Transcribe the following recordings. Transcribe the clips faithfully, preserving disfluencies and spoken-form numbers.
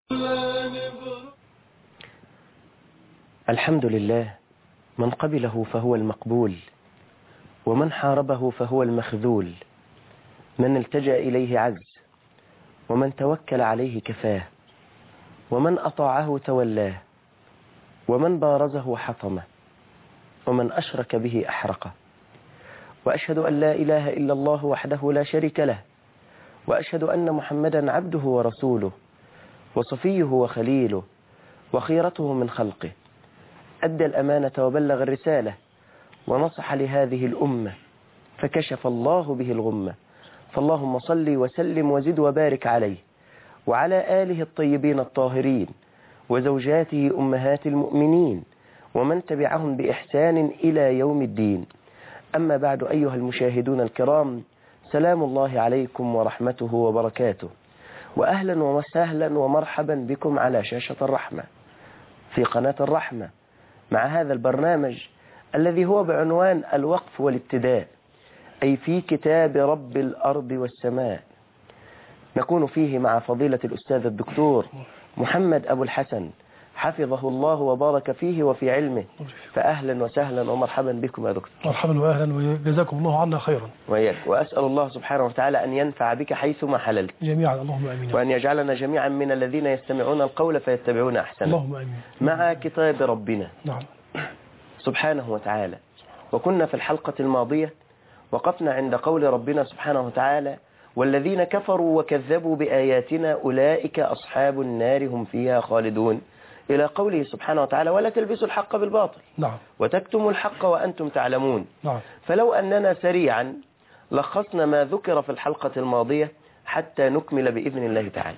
الحمد لله، من قبله فهو المقبول، ومن حاربه فهو المخذول، من التجأ إليه عز، ومن توكل عليه كفاه، ومن أطاعه تولاه، ومن بارزه حطمه، ومن أشرك به أحرقه. وأشهد أن لا إله إلا الله وحده لا شريك له، وأشهد أن محمدا عبده ورسوله، وصفيه وخليله، وخيرته من خلقه. أدى الأمانة وبلغ الرسالة، ونصح لهذه الأمة، فكشف الله به الغمة. فاللهم صل وسلم وزد وبارك عليه، وعلى آله الطيبين الطاهرين، وزوجاته أمهات المؤمنين، ومن تبعهم بإحسان إلى يوم الدين. أما بعد، أيها المشاهدون الكرام، سلام الله عليكم ورحمته وبركاته، وأهلا وسهلا ومرحبا بكم على شاشة الرحمة في قناة الرحمة، مع هذا البرنامج الذي هو بعنوان الوقف والابتداء، أي في كتاب رب الأرض والسماء. نكون فيه مع فضيلة الأستاذ الدكتور محمد أبو الحسن، حفظه الله وبارك فيه وفي علمه. فأهلا وسهلا ومرحبا بكم يا دكتور. مرحبا وأهلا، وجزاكم الله عنا خيرا. وإياك، وأسأل الله سبحانه وتعالى أن ينفع بك حيثما حللت جميعا، اللهم آمين. وأن يجعلنا جميعا من الذين يستمعون القول فيتبعون أحسنه، اللهم آمين. مع كتاب ربنا نعم سبحانه وتعالى. وكنا في الحلقة الماضية وقفنا عند قول ربنا سبحانه وتعالى: والذين كفروا وكذبوا بآياتنا أولئك أصحاب النار هم فيها خالدون، إلى قوله سبحانه وتعالى: ولا تلبسوا الحق بالباطل نعم وتكتموا الحق وأنتم تعلمون. نعم. فلو أننا سريعا لخصنا ما ذكر في الحلقة الماضية حتى نكمل بإذن الله تعالى.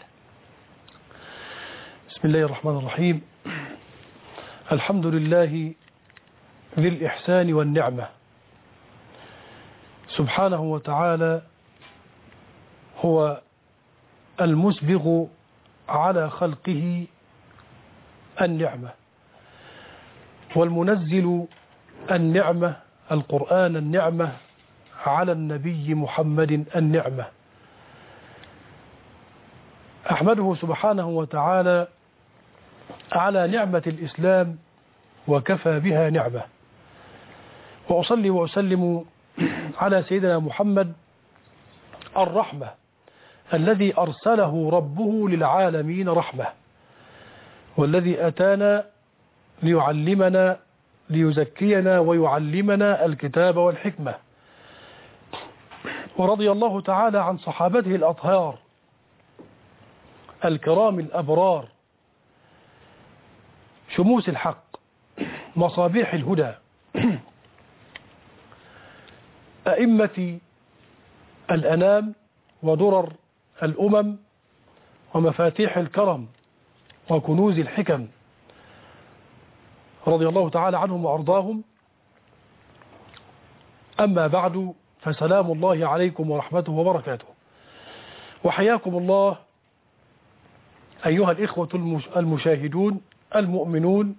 بسم الله الرحمن الرحيم. الحمد لله ذي الإحسان والنعمة، سبحانه وتعالى هو المسبغ على خلقه النعمة، والمنزل النعمة القرآن النعمة على النبي محمد النعمة. أحمده سبحانه وتعالى على نعمة الإسلام، وكفى بها نعمة. وأصلي وأسلم على سيدنا محمد الرحمة الذي أرسله ربه للعالمين رحمة، والذي أتانا ليعلمنا ليزكينا ويعلمنا الكتاب والحكمة. ورضي الله تعالى عن صحابته الأطهار الكرام الأبرار، شموس الحق، مصابيح الهدى، أئمة الأنام، ودرر الأمم، ومفاتيح الكرم، وكنوز الحكم، رضي الله تعالى عنهم وأرضاهم. أما بعد، فسلام الله عليكم ورحمته وبركاته، وحياكم الله أيها الإخوة المشاهدون المؤمنون،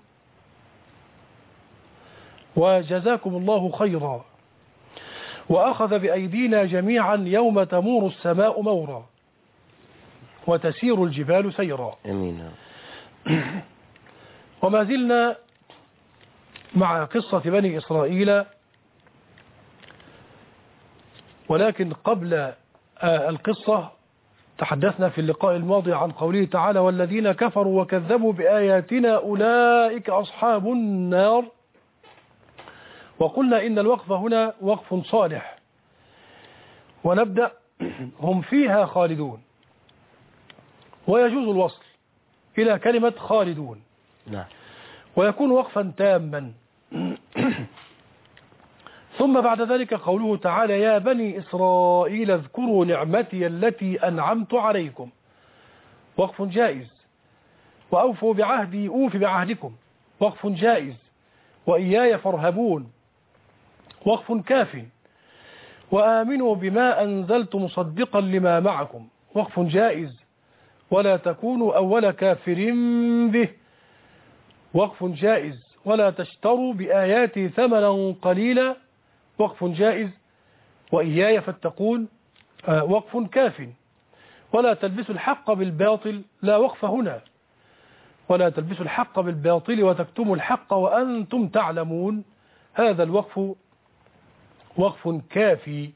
وجزاكم الله خيرا، وأخذ بأيدينا جميعا يوم تمور السماء مورا وتسير الجبال سيرا. أمين. وما زلنا مع قصة بني إسرائيل، ولكن قبل القصة تحدثنا في اللقاء الماضي عن قوله تعالى: والذين كفروا وكذبوا بآياتنا أولئك أصحاب النار. وقلنا إن الوقف هنا وقف صالح، ونبدأ: هم فيها خالدون. ويجوز الوصل إلى كلمة خالدون، نعم، ويكون وقفا تاما. ثم بعد ذلك قوله تعالى: يا بني إسرائيل اذكروا نعمتي التي أنعمت عليكم، وقف جائز. وأوفوا بعهدي أوف بعهدكم، وقف جائز. وإياي فارهبون، وقف كاف. وآمنوا بما أنزلت مصدقا لما معكم، وقف جائز. ولا تكونوا أول كافر به، وقف جائز. ولا تشتروا بآياتي ثمنا قليلا، وقف جائز. وإياي فاتقون، وقف كاف. ولا تلبسوا الحق بالباطل، لا وقف هنا، ولا تلبسوا الحق بالباطل وتكتموا الحق وأنتم تعلمون. هذا الوقف وقف كافي،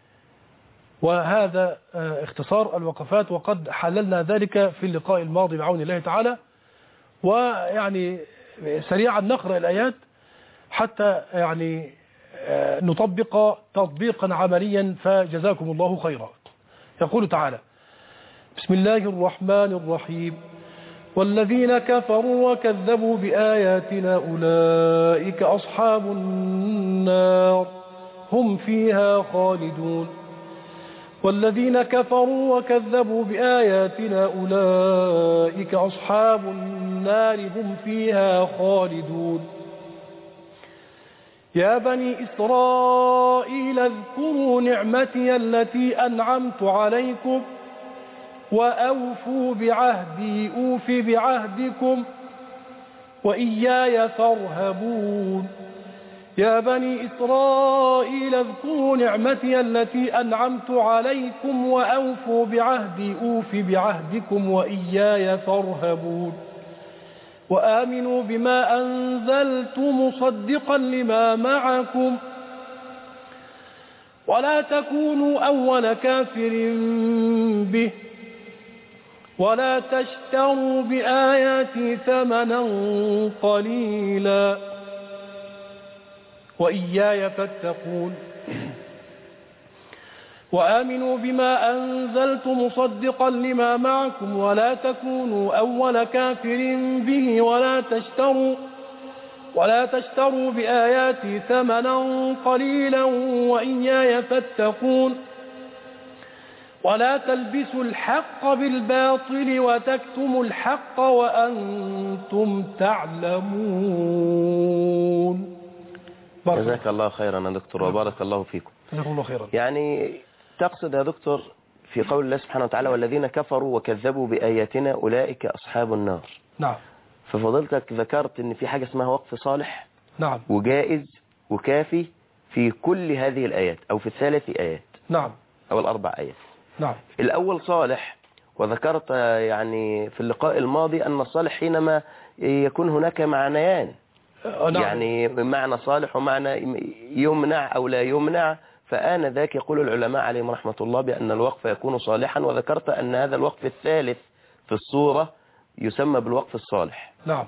وهذا اختصار الوقفات، وقد حللنا ذلك في اللقاء الماضي بعون الله تعالى. ويعني سريعا نقرأ الآيات حتى يعني نطبق تطبيقا عمليا، فجزاكم الله خيرا. يقول تعالى: بسم الله الرحمن الرحيم: والذين كفروا وكذبوا بآياتنا أولئك أصحاب النار هم فيها خالدون. والذين كفروا وكذبوا بآياتنا أولئك أصحاب النار هم فيها خالدون. يا بني إسرائيل اذكروا نعمتي التي أنعمت عليكم وأوفوا بعهدي أوف بعهدكم وإياي فارهبون. يا بني إسرائيل اذكروا نعمتي التي أنعمت عليكم وأوفوا بعهدي أوف بعهدكم وإياي فارهبون. وآمنوا بما أنزلت مصدقا لما معكم ولا تكونوا أول كافر به ولا تشتروا بآياتي ثمنا قليلا وإياي فاتقون. وآمنوا بما أنزلت مصدقا لما معكم ولا تكونوا أول كافر به ولا تشتروا ولا تشتروا بآياتي ثمنا قليلا وإياي فاتقون. ولا تلبسوا الحق بالباطل وتكتموا الحق وأنتم تعلمون. جزاك الله خيرا يا دكتور وبارك الله فيكم. جزاكم الله خيرا. يعني تقصد يا دكتور في قول الله سبحانه وتعالى: والذين كفروا وكذبوا بآياتنا أولئك أصحاب النار. نعم. ففضلتك ذكرت ان في حاجة اسمها وقف صالح، نعم، وجائز وكافي في كل هذه الآيات أو في الثلاث آيات، نعم، أو الأربع آيات. نعم. الأول صالح، وذكرت يعني في اللقاء الماضي أن الصالح حينما يكون هناك معنيان، نعم. يعني معنى صالح ومعنى يمنع أو لا يمنع، فآن ذاك يقول العلماء عليهم رحمة الله بأن الوقف يكون صالحا، وذكرت أن هذا الوقف الثالث في الصورة يسمى بالوقف الصالح. نعم.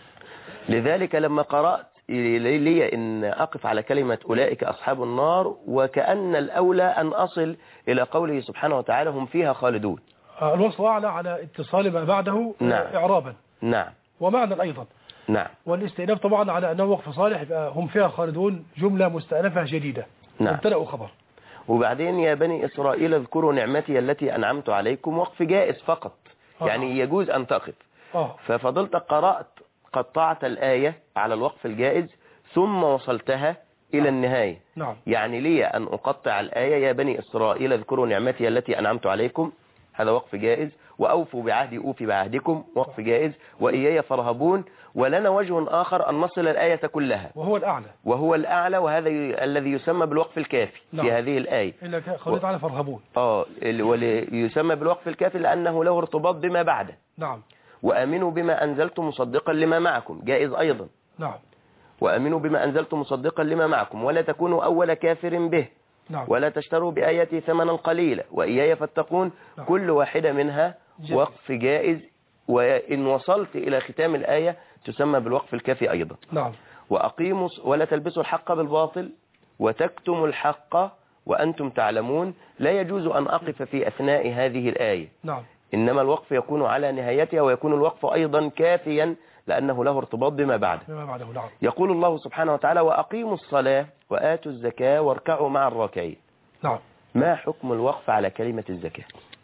لذلك لما قرأت لي أن أقف على كلمة أولئك أصحاب النار، وكأن الأولى أن أصل إلى قوله سبحانه وتعالى: هم فيها خالدون. الوصل أعلى على اتصال ما بعده. نعم. إعرابا. نعم. ومعنى أيضا. نعم. والاستئناف طبعا على أنه وقف صالح، هم فيها خالدون جملة مستأنفة جديدة. نعم. مبتدأ وخبر. وبعدين يا بني إسرائيل اذكروا نعمتي التي أنعمت عليكم، وقف جائز فقط، آه. يعني يجوز أن تقف. آه. ففضلت قرأت قطعت الآية على الوقف الجائز ثم وصلتها إلى نعم. النهاية. نعم. يعني لي أن أقطع الآية: يا بني إسرائيل اذكروا نعمتي التي أنعمت عليكم، هذا وقف جائز، وأوفوا بعهدي أوفي بعهدكم، وقف جائز، وإياي فارهبون. ولنا وجه آخر أن نصل الآية كلها، وهو الأعلى وهو الأعلى، وهذا الذي يسمى بالوقف الكافي. نعم. في هذه الآية إلا قوله تعالى فارهبون. آه ويسمى بالوقف الكافي لأنه له ارتباط بما بعده. نعم. وآمنوا بما أنزلت مصدقا لما معكم، جائز أيضا. نعم. وآمنوا بما أنزلت مصدقا لما معكم ولا تكونوا أول كافر به. نعم. ولا تشتروا بآياتي ثمنا قليلا وإياي فاتقون. نعم. كل واحدة منها جائز. وقف جائز، وإن وصلت إلى ختام الآية تسمى بالوقف الكافي أيضا. نعم. وأقيموا ولا تلبسوا الحق بالباطل وتكتموا الحق وأنتم تعلمون. لا يجوز أن أقف في أثناء هذه الآية. نعم. إنما الوقف يكون على نهايتها، ويكون الوقف أيضا كافيا لأنه له ارتباط بما بعده. بما بعده. نعم. يقول الله سبحانه وتعالى: وأقيموا الصلاة وآتوا الزكاة واركعوا مع الراكعين. نعم. ما حكم الوقف على كلمة الزكاة؟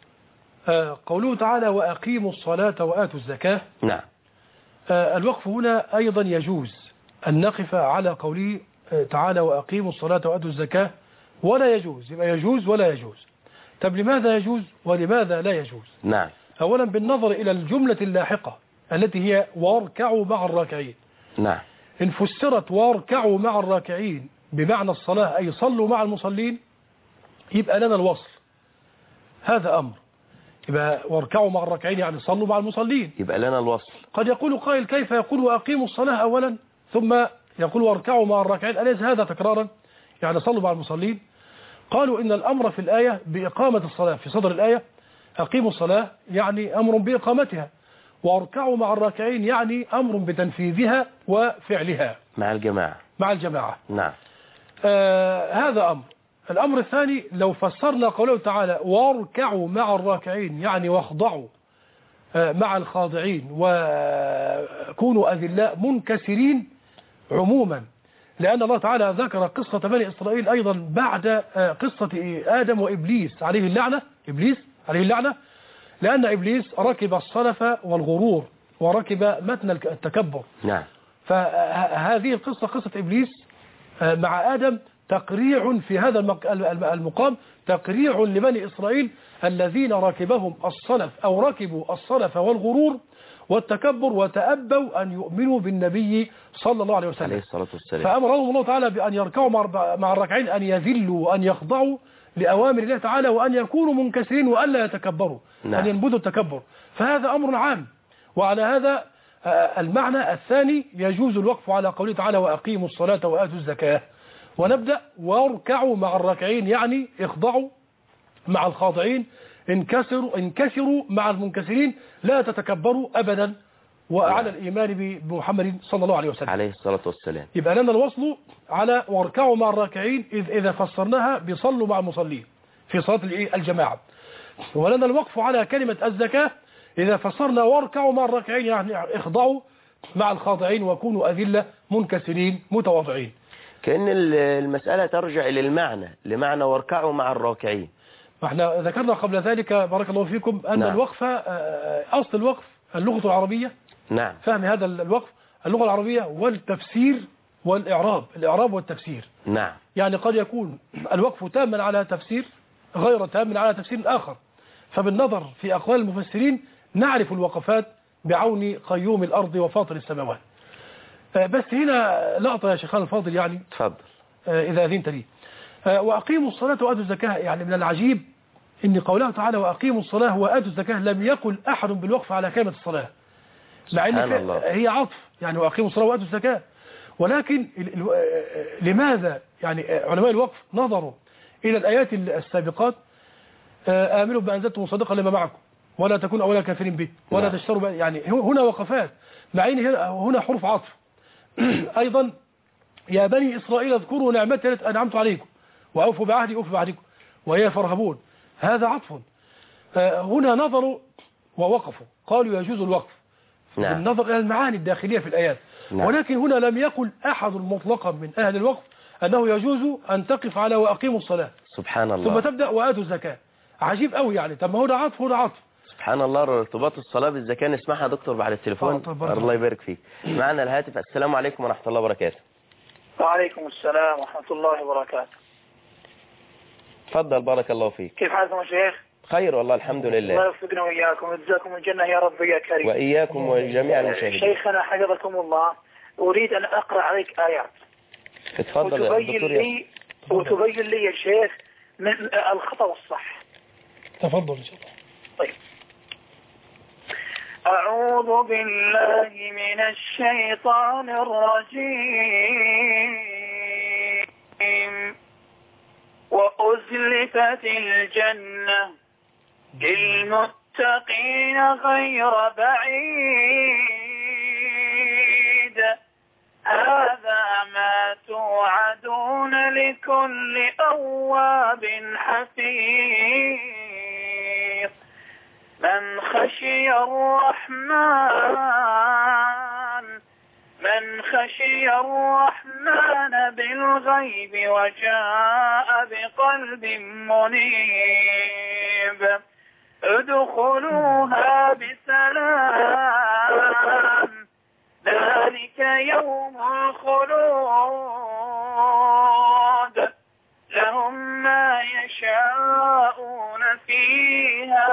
آه قوله تعالى: وأقيموا الصلاة وآتوا الزكاة. نعم. آه الوقف هنا أيضا يجوز أن نقف على قوله تعالى: وأقيموا الصلاة وآتوا الزكاة، ولا يجوز. يبقى يجوز ولا يجوز. طب لماذا يجوز ولماذا لا يجوز؟ نعم. أولا بالنظر إلى الجملة اللاحقة التي هي واركعوا مع الراكعين. نعم. إن فسرت واركعوا مع الراكعين بمعنى الصلاة أي صلوا مع المصلين، يبقى لنا الوصل. هذا أمر. يبقى واركعوا مع الراكعين يعني صلوا مع المصلين. يبقى لنا الوصل. قد يقول قائل كيف يقول وأقيموا الصلاة أولا ثم يقول واركعوا مع الراكعين، أليس هذا تكرارا؟ يعني صلوا مع المصلين. قالوا إن الأمر في الآية بإقامة الصلاة، في صدر الآية أقيموا الصلاة يعني أمر بإقامتها، واركعوا مع الراكعين يعني أمر بتنفيذها وفعلها مع الجماعة. مع الجماعة. نعم. آه هذا أمر. الأمر الثاني لو فسرنا قوله تعالى واركعوا مع الراكعين يعني واخضعوا آه مع الخاضعين وكونوا أذلاء منكسرين عموما، لأن الله تعالى ذكر قصة بني إسرائيل أيضا بعد آه قصة آدم وإبليس عليه اللعنة. إبليس عليه اللعنة لأن إبليس ركب الصلف والغرور وركب متن التكبر. نعم. فهذه القصة قصة إبليس مع آدم تقريع في هذا المقام، تقريع لبني إسرائيل الذين ركبهم الصلف أو ركبوا الصلف والغرور والتكبر وتأبوا أن يؤمنوا بالنبي صلى الله عليه وسلم عليه الصلاة والسلام. فأمرهم الله تعالى بأن يركعوا مع الراكعين، أن يذلوا وأن يخضعوا لأوامر الله تعالى وأن يكونوا منكسرين وألا يتكبروا. نعم. أن ينبذوا التكبر. فهذا أمر عام. وعلى هذا المعنى الثاني يجوز الوقف على قوله تعالى وأقيموا الصلاة وآتوا الزكاة. ونبدأ واركعوا مع الراكعين يعني اخضعوا مع الخاضعين، انكسروا انكسروا مع المنكسرين، لا تتكبروا أبدا وعلى الإيمان بمحمد صلى الله عليه وسلم عليه الصلاة والسلام. يبقى لنا الوصل على واركعوا مع الراكعين إذ إذا فسرناها بصلوا مع المصلين في صلاة الجماعة، ولنا الوقف على كلمة الزكاة إذا فسرنا واركعوا مع الراكعين يعني اخضعوا مع الخاضعين وكونوا أذلة منكسرين متواضعين. كأن المسألة ترجع إلى المعنى لمعنى واركعوا مع الراكعين. احنا ذكرنا قبل ذلك بارك الله فيكم أن نعم. الوقف أصل الوقف اللغة العربية. نعم. فهم هذا الوقف اللغة العربية والتفسير والإعراب، الإعراب والتفسير. نعم. يعني قد يكون الوقف تاما على تفسير غير تام على تفسير آخر، فبالنظر في أقوال المفسرين نعرف الوقفات بعون قيوم الأرض وفاطر السماوات. بس هنا لقطة يا شيخان الفاضل يعني تفضل إذا أذنت لي. وأقيموا الصلاة وآتوا الزكاة، يعني من العجيب إن قوله تعالى وأقيموا الصلاة وآتوا الزكاة لم يقل أحد بالوقف على كلمة الصلاة، مع أن هي عطف يعني وأقيموا الصلاة وآتوا الزكاة. ولكن لماذا يعني علماء الوقف نظروا إلى الآيات السابقات آمنوا بأنزلتم مصدقا لما معكم ولا تكونوا أولا كافرين به ولا تشتروا، يعني هنا وقفات مع أن هنا حروف عطف. أيضا يا بني إسرائيل اذكروا نعمتي التي أنعمت عليكم وأوفوا بعهدي أوفوا بعهدكم وإياي فارهبون، هذا عطف. هنا نظروا ووقفوا قالوا يجوز الوقف. نعم. بالنظر إلى المعاني الداخلية في الآيات. نعم. ولكن هنا لم يقل أحد مطلقا من أهل الوقف أنه يجوز أن تقف على وأقيموا الصلاة سبحان الله ثم تبدأ وآتوا الزكاة. عجيب قوي يعني. طب ما هنا عطف هنا عطف. سبحان الله. ارتباط الصلاة بالزكاة نسمعها دكتور بعد التليفون. الله يبارك فيك. معنا الهاتف. السلام عليكم ورحمة الله وبركاته. وعليكم السلام ورحمة الله وبركاته. تفضل بارك الله فيك. كيف حالكم يا شيخ؟ خير والله الحمد لله. الله يوفقنا وإياكم ويجزاكم الجنة يا رب يا كريم. وإياكم وجميع المشاهدين. شيخنا حفظكم الله، أريد أن أقرأ عليك آيات. اتفضل وتبين لي وتبين لي يا شيخ من الخطأ والصح. تفضل إن شاء الله. طيب. أعوذ بالله من الشيطان الرجيم. وأزلفت الجنة للمتقين غير بعيد هذا ما توعدون لكل أواب حفيظ من خشي الرحمن من خشي الرحمن بالغيب وجاء بقلب منيب ادخلوها بسلام ذلك يوم الخلود لهم ما يشاءون فيها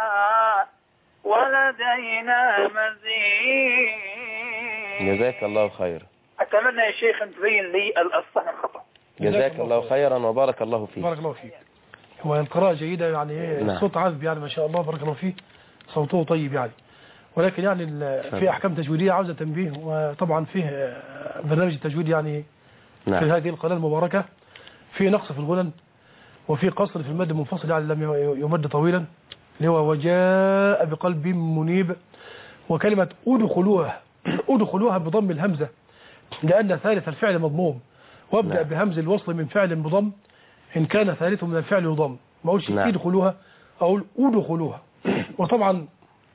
ولدينا مزيد. جزاك الله خيرا. أتمنى يا شيخ أن تبين لي الصح الخطأ. جزاك الله خيرا وبارك الله فيك. بارك الله فيك. والقراءة جيدة يعني، نعم. الصوت عذب يعني ما شاء الله بارك الله فيه، صوته طيب يعني. ولكن يعني في أحكام تجويدية عاوزة تنبيه، وطبعا فيه برنامج التجويد يعني نعم. في هذه القناة المباركة في نقص في الغنن، وفي قصر في المد المنفصل يعني لم يمد طويلا، اللي هو وجاء بقلب منيب. وكلمة أدخلوها أدخلوها بضم الهمزة لأن ثالث الفعل مضموم، وابدأ نعم. بهمز الوصل من فعل بضم إن كان ثالثه من الفعل يضم، ما أقولش نعم. ادخلوها، أقول أدخلوها. وطبعا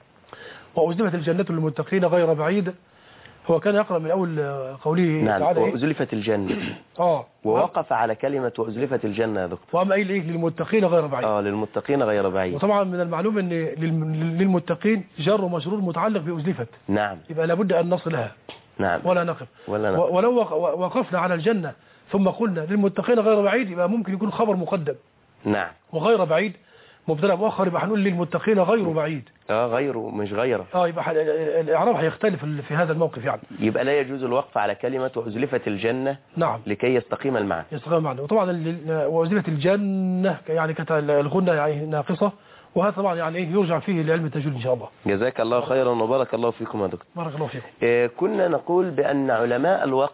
وأزلفت الجنة للمتقين غير بعيد، هو كان يقرأ من أول قوله نعم. تعالى إيه؟ وأزلفت الجنة. آه ووقف على كلمة وأزلفت الجنة يا دكتور. وأما قايل إيه؟ للمتقين غير بعيد. آه للمتقين غير بعيد. وطبعا من المعلوم أن للمتقين جر ومجرور متعلق بأزلفت، نعم. يبقى لابد أن نصلها نعم. ولا نقف. ولا نقف. ولو وقفنا على الجنة ثم قلنا للمتقين غير بعيد يبقى ممكن يكون خبر مقدم. نعم. وغير بعيد مبتدا مؤخر، يبقى هنقول للمتقين غير بعيد. اه غيره مش غيره. اه يبقى الاعراب هيختلف في هذا الموقف يعني. يبقى لا يجوز الوقف على كلمة وأزلفت الجنة. نعم. لكي يستقيم المعنى. يستقيم المعنى. وطبعا وأزلفت الجنة يعني كانت الغنة يعني ناقصة، وهذا طبعا يعني ايه يرجع فيه لعلم التجويد ان شاء الله. جزاك الله خيرا وبارك الله فيكم يا دكتور. بارك الله فيكم. إيه كنا نقول بأن علماء الوقف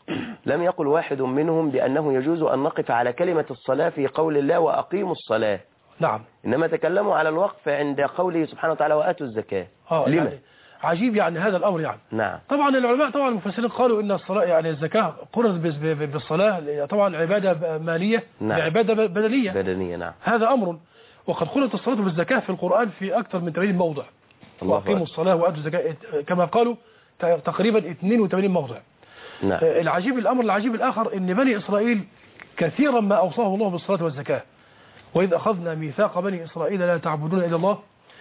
لم يقل واحد منهم بأنه يجوز أن نقف على كلمة الصلاة في قول الله وأقيموا الصلاة. نعم. إنما تكلموا على الوقف عند قوله سبحانه وتعالى وآتوا الزكاة. اه لما؟ يعني عجيب يعني هذا الأمر يعني. نعم. طبعا العلماء طبعا المفسرين قالوا إن الصلاة يعني الزكاة قرنت بالصلاة، طبعا عبادة مالية. نعم. بعبادة بدنية. بدنية نعم. هذا أمر، وقد قرنت الصلاة بالزكاة في القرآن في أكثر من ثمانين موضع. وأقيموا الصلاة وآتوا الزكاة كما قالوا تقريبا اثنين وثمانين موضع. نعم. العجيب الأمر العجيب الآخر إن بني إسرائيل كثيرا ما أوصاه الله بالصلاة والزكاة. وإذ أخذنا ميثاق بني إسرائيل لا تعبدون إلا الله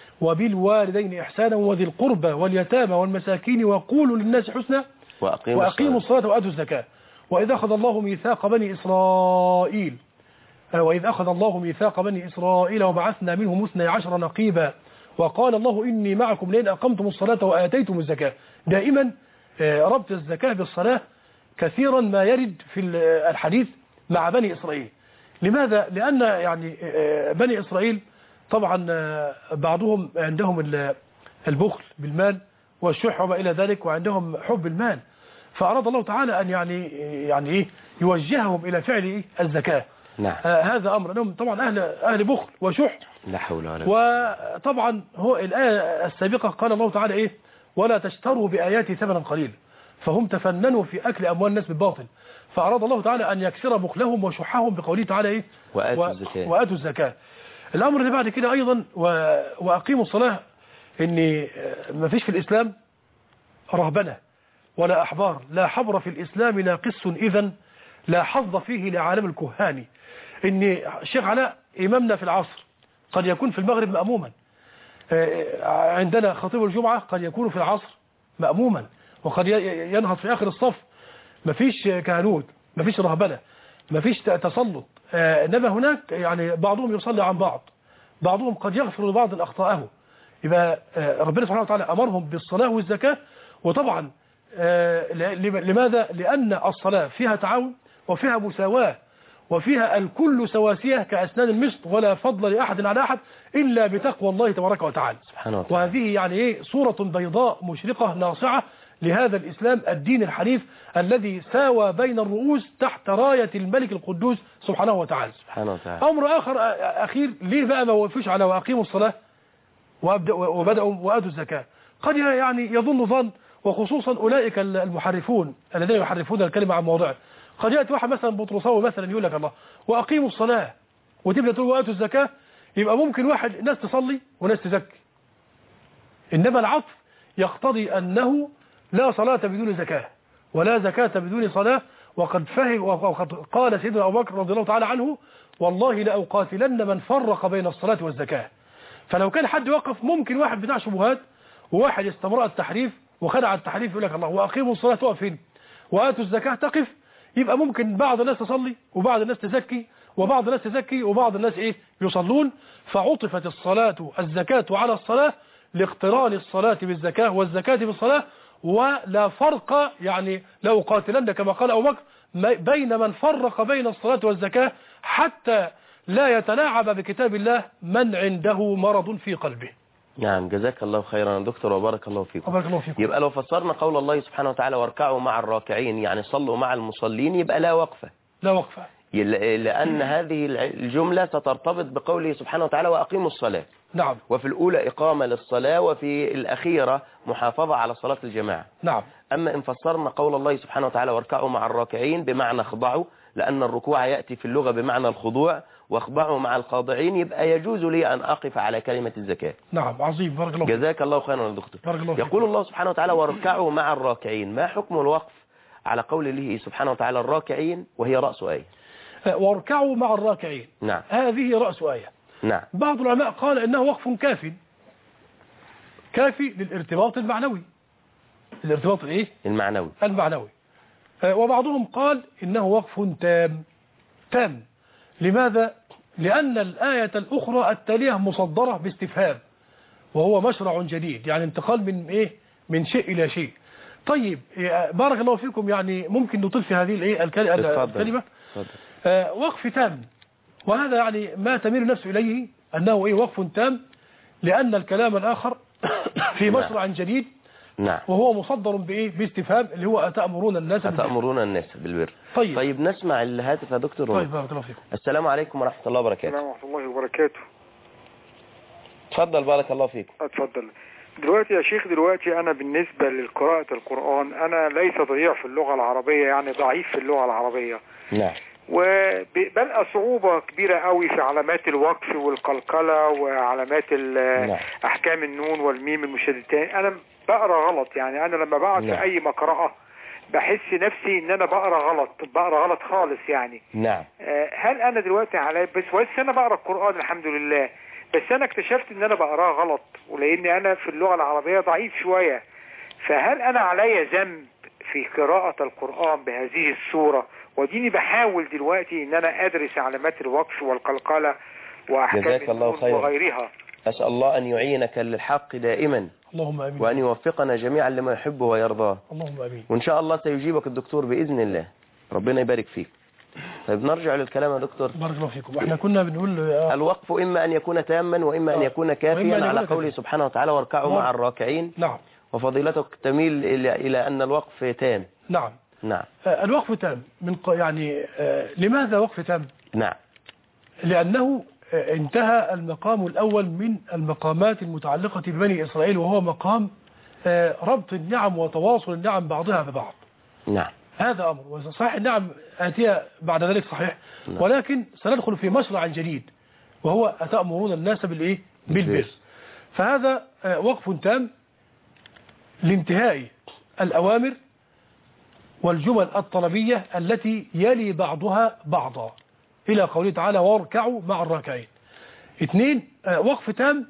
وبالوالدين إحسانا وذي القربى واليتامى والمساكين وقولوا للناس حسنا وأقيموا, وأقيموا الصلاة وآتوا الزكاة. وإذ أخذ الله ميثاق بني إسرائيل وإذ أخذ الله ميثاق بني إسرائيل وبعثنا منهم اثني عشر نقيبا وقال الله إني معكم لئن أقمتم الصلاة وآتيتم الزكاة. دائما ربط الزكاة بالصلاة كثيرا ما يرد في الحديث مع بني إسرائيل. لماذا؟ لأن يعني بني إسرائيل طبعا بعضهم عندهم البخل بالمال والشح وما إلى ذلك، وعندهم حب المال، فأراد الله تعالى أن يعني يعني إيه يوجههم إلى فعل إيه الزكاة. نعم. هذا أمر أنهم طبعا أهل أهل بخل وشح. لا حول ولا قوة. وطبعا هو الآية السابقة قال الله تعالى إيه ولا تشتروا بآياتي ثمنا قليلا، فهم تفننوا في أكل أموال الناس بالباطل، فأراد الله تعالى أن يكسر بخلهم وشحهم بقوله تعالى إيه وآتوا الزكاة. وآتوا الزكاة. الأمر اللي بعد كده أيضا و... وأقيموا الصلاة، إن ما فيش في الإسلام رهبنة ولا أحبار، لا حبر في الإسلام لا قس إذن لا حظ فيه لعالم الكهان. إن الشيخ علاء إمامنا في العصر قد يكون في المغرب مأموما، عندنا خطيب الجمعة قد يكون في العصر مأموما، وقد ينهض في آخر الصف. مفيش كهنوت، مفيش رهبنة، مفيش تسلط، إنما هناك يعني بعضهم يصلي عن بعض، بعضهم قد يغفر لبعض أخطاءه. يبقى ربنا سبحانه وتعالى أمرهم بالصلاة والزكاة. وطبعا لماذا؟ لأن الصلاة فيها تعاون وفيها مساواة وفيها الكل سواسية كأسنان المشط، ولا فضل لأحد على أحد إلا بتقوى الله تبارك وتعالى. سبحانه وتعالى. وهذه يعني إيه صورة بيضاء مشرقة ناصعة لهذا الإسلام الدين الحنيف الذي ساوى بين الرؤوس تحت راية الملك القدوس سبحانه وتعالى. سبحانه وتعالى. أمر آخر أخير، ليه بقى ما وقفوش على وأقيموا الصلاة وبدأوا وآتوا الزكاة؟ قد يعني يظن ظن، وخصوصا أولئك المحرفون الذين يحرفون الكلمة عن موضعه. قد يأتي واحد مثلا بطرساوي مثلا يقول لك الله وأقيموا الصلاة وتبدأ تقول وآتوا الزكاة، يبقى ممكن واحد ناس تصلي وناس تزكي، إنما العطف يقتضي أنه لا صلاة بدون زكاة ولا زكاة بدون صلاة. وقد فهم وقد قال سيدنا أبو بكر رضي الله تعالى عنه والله لأقاتلن من فرق بين الصلاة والزكاة. فلو كان حد وقف، ممكن واحد بتاع شبهات وواحد استمرأ التحريف وخدع التحريف يقول لك الله وأقيموا الصلاة تقف فين وآتوا الزكاة تقف، يبقى ممكن بعض الناس تصلي وبعض الناس تزكي وبعض الناس تزكي وبعض الناس إيه يصلون. فعطفت الصلاة الزكاة على الصلاة لاقتران الصلاة بالزكاة والزكاة بالصلاة، ولا فرق يعني لو قاتلن كما قال أبو بكر بين من فرق بين الصلاة والزكاة حتى لا يتلاعب بكتاب الله من عنده مرض في قلبه. نعم، جزاك الله خيرا يا دكتور وبارك الله فيكم. وبارك الله فيكم. يبقى لو فسرنا قول الله سبحانه وتعالى واركعوا مع الراكعين يعني صلوا مع المصلين، يبقى لا وقفة، لا وقفة، لأن هذه الجملة سترتبط بقوله سبحانه وتعالى وأقيموا الصلاة. نعم. وفي الأولى إقامة للصلاة، وفي الأخيرة محافظة على صلاة الجماعة. نعم. أما إن فسرنا قول الله سبحانه وتعالى واركعوا مع الراكعين بمعنى اخضعوا، لأن الركوع يأتي في اللغة بمعنى الخضوع، واخضعوا مع الخاضعين، يبقى يجوز لي أن أقف على كلمة الزكاة. نعم، عظيم، بارك الله فيك. جزاك الله خيرا يا دكتور. بارك الله فيك. يقول الله سبحانه وتعالى واركعوا مع الراكعين، ما حكم الوقف على قول الله سبحانه وتعالى الراكعين وهي رأس آية؟ واركعوا مع الراكعين، نعم، هذه رأس آية. نعم. بعض العلماء قال إنه وقف كافي كافي للارتباط المعنوي، الارتباط الايه المعنوي المعنوي وبعضهم قال إنه وقف تام تام. لماذا؟ لأن الآية الأخرى التالية مصدرة باستفهام، وهو مشرع جديد، يعني انتقال من إيه من شيء إلى شيء. طيب بارك الله فيكم، يعني ممكن نضيف في هذه الإيه الكلمة آه وقف تام، وهذا يعني ما تميل النفس إليه أنه إيه وقف تام، لأن الكلام الآخر في مشرع جديد. نعم. وهو مصدر بإيه باستفهام، اللي هو أتأمرون الناس بالبر. أتأمرون الناس بالبر. طيب. طيب نسمع الهاتف يا دكتور. طيب بارك الله فيكم. السلام عليكم ورحمة الله وبركاته. السلام ورحمة الله وبركاته. اتفضل بارك الله فيك. اتفضل. دلوقتي يا شيخ، دلوقتي أنا بالنسبة لقراءة القرآن أنا ليس ضيع في اللغة العربية، يعني ضعيف في اللغة العربية. نعم. وبلقى صعوبة كبيرة قوي في علامات الوقف والقلقلة وعلامات نعم. أحكام النون والميم المشددتين. أنا بقرأ غلط، يعني أنا لما بقعد نعم. في أي مقرأة بحس نفسي إن أنا بقرأ غلط، بقرأ غلط خالص يعني. نعم. هل أنا دلوقتي على بس بس أنا بقرأ القرآن الحمد لله، بس أنا اكتشفت إن أنا بقراه غلط، ولأني أنا في اللغة العربية ضعيف شوية، فهل أنا علي ذنب في قراءة القرآن بهذه الصورة؟ وديني بحاول دلوقتي إن أنا أدرس علامات الوقف والقلقلة وأحكام النون وغيرها. أسأل الله أن يعينك للحق دائما. اللهم آمين. وأن يوفقنا جميعا لما يحبه ويرضاه. اللهم آمين. وإن شاء الله سيجيبك الدكتور بإذن الله، ربنا يبارك فيك. طيب نرجع للكلام يا دكتور. بارك الله فيكم. احنا كنا بنقول الوقف إما أن يكون تاما وإما أن يكون كافيا على قوله سبحانه وتعالى واركعوا مع الراكعين. نعم. وفضيلتك تميل إلى إلى أن الوقف تام. نعم. نعم. الوقف تام من يعني لماذا وقف تام؟ نعم. لأنه انتهى المقام الأول من المقامات المتعلقة ببني إسرائيل، وهو مقام ربط النعم وتواصل النعم بعضها ببعض. نعم. هذا أمر، وصحيح النعم آتية بعد ذلك صحيح. نعم. ولكن سندخل في مشرع جديد، وهو أتأمرون الناس بالإيه؟ بالبر. فهذا وقف تام لانتهاء الأوامر والجمل الطلبية التي يلي بعضها بعضا إلى قوله تعالى واركعوا مع الراكعين. اثنين، وقف تام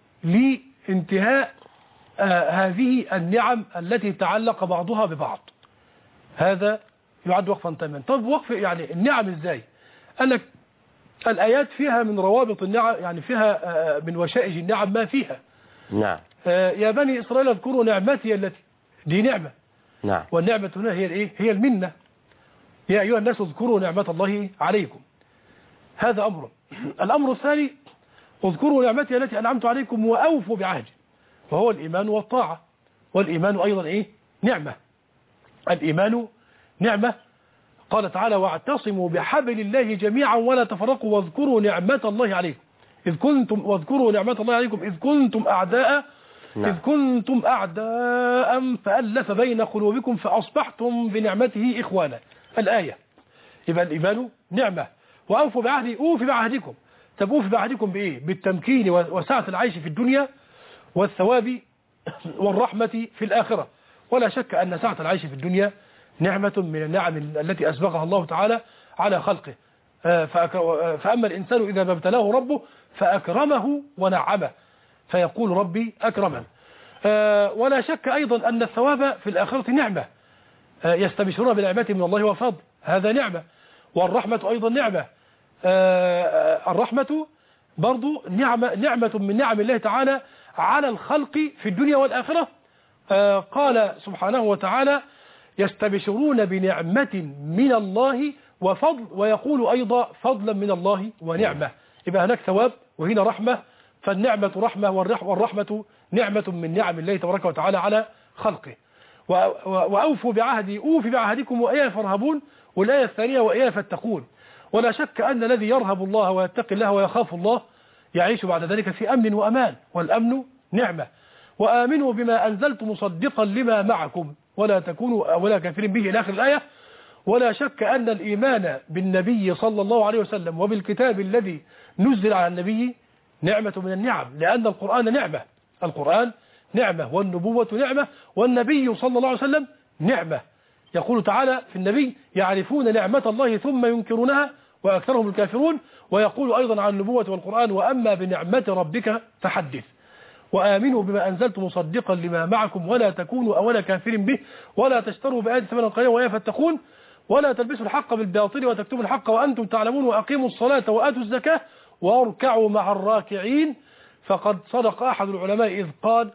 لانتهاء هذه النعم التي تعلق بعضها ببعض، هذا يعد وقفا تاما. طب وقف يعني النعم ازاي؟ قال لك الآيات فيها من روابط النعم، يعني فيها من وشائج النعم ما فيها. نعم. يا بني إسرائيل اذكروا نعمتي التي، دي نعمة. نعم. والنعمة هنا هي الايه؟ هي المنة. يا أيها الناس اذكروا نعمة الله عليكم، هذا أمر. الأمر الثاني اذكروا نعمتي التي أنعمت عليكم وأوفوا بعهدي، وهو الإيمان والطاعة. والإيمان أيضا إيه؟ نعمة. الإيمان نعمة. قال تعالى واعتصموا بحبل الله جميعا ولا تفرقوا واذكروا نعمة الله عليكم إذ كنتم واذكروا نعمة الله عليكم إذ كنتم أعداء نعم. إذ كنتم أعداء فألف بين قلوبكم فأصبحتم بنعمته إخوانا. الآية. يبقى الإيمان نعمة. وأوفوا بعهدي، أوفي بعهدكم. طب أوفي بعهدكم بإيه؟ بالتمكين وسعة العيش في الدنيا والثواب والرحمة في الآخرة. ولا شك أن سعة العيش في الدنيا نعمة من النعم التي أسبغها الله تعالى على خلقه. فأما الإنسان إذا ما ابتلاه ربه فأكرمه ونعمه فيقول ربي أكرمن. ولا شك أيضا أن الثواب في الآخرة نعمة، يستبشرون بنعمة من الله وفضل، هذا نعمة. والرحمة أيضا نعمة. الرحمة برضو نعمة, نعمة من نعم الله تعالى على الخلق في الدنيا والآخرة. قال سبحانه وتعالى يستبشرون بنعمة من الله وفضل، ويقول أيضا فضلا من الله ونعمة. يبقى هناك ثواب وهنا رحمة، فالنعمة رحمة والرحمة نعمة من نعم الله تبارك وتعالى على خلقه. وأوفوا بعهدي أوفي بعهدكم وإياي فارهبون، والآية الثانية وإياي فاتقون. ولا شك أن الذي يرهب الله ويتقي الله ويخاف الله يعيش بعد ذلك في أمن وأمان، والأمن نعمة. وآمنوا بما أنزلت مصدقا لما معكم ولا تكونوا ولا كافرين به إلى آخر الآية. ولا شك أن الإيمان بالنبي صلى الله عليه وسلم وبالكتاب الذي نزل على النبي نعمة من النعم، لأن القرآن نعمة، القرآن نعمة، والنبوة نعمة، والنبي صلى الله عليه وسلم نعمة. يقول تعالى في النبي يعرفون نعمة الله ثم ينكرونها وأكثرهم الكافرون. ويقول أيضا عن النبوة والقرآن وأما بنعمة ربك فحدث. وآمنوا بما أنزلت مصدقا لما معكم ولا تكونوا أول كافر به ولا تشتروا بآيات ثمنا قليلا وإياي فاتقون ولا تلبسوا الحق بالباطل وتكتموا الحق وأنتم تعلمون وأقيموا الصلاة وآتوا الزكاة واركعوا مع الراكعين. فقد صدق أحد العلماء إذ قال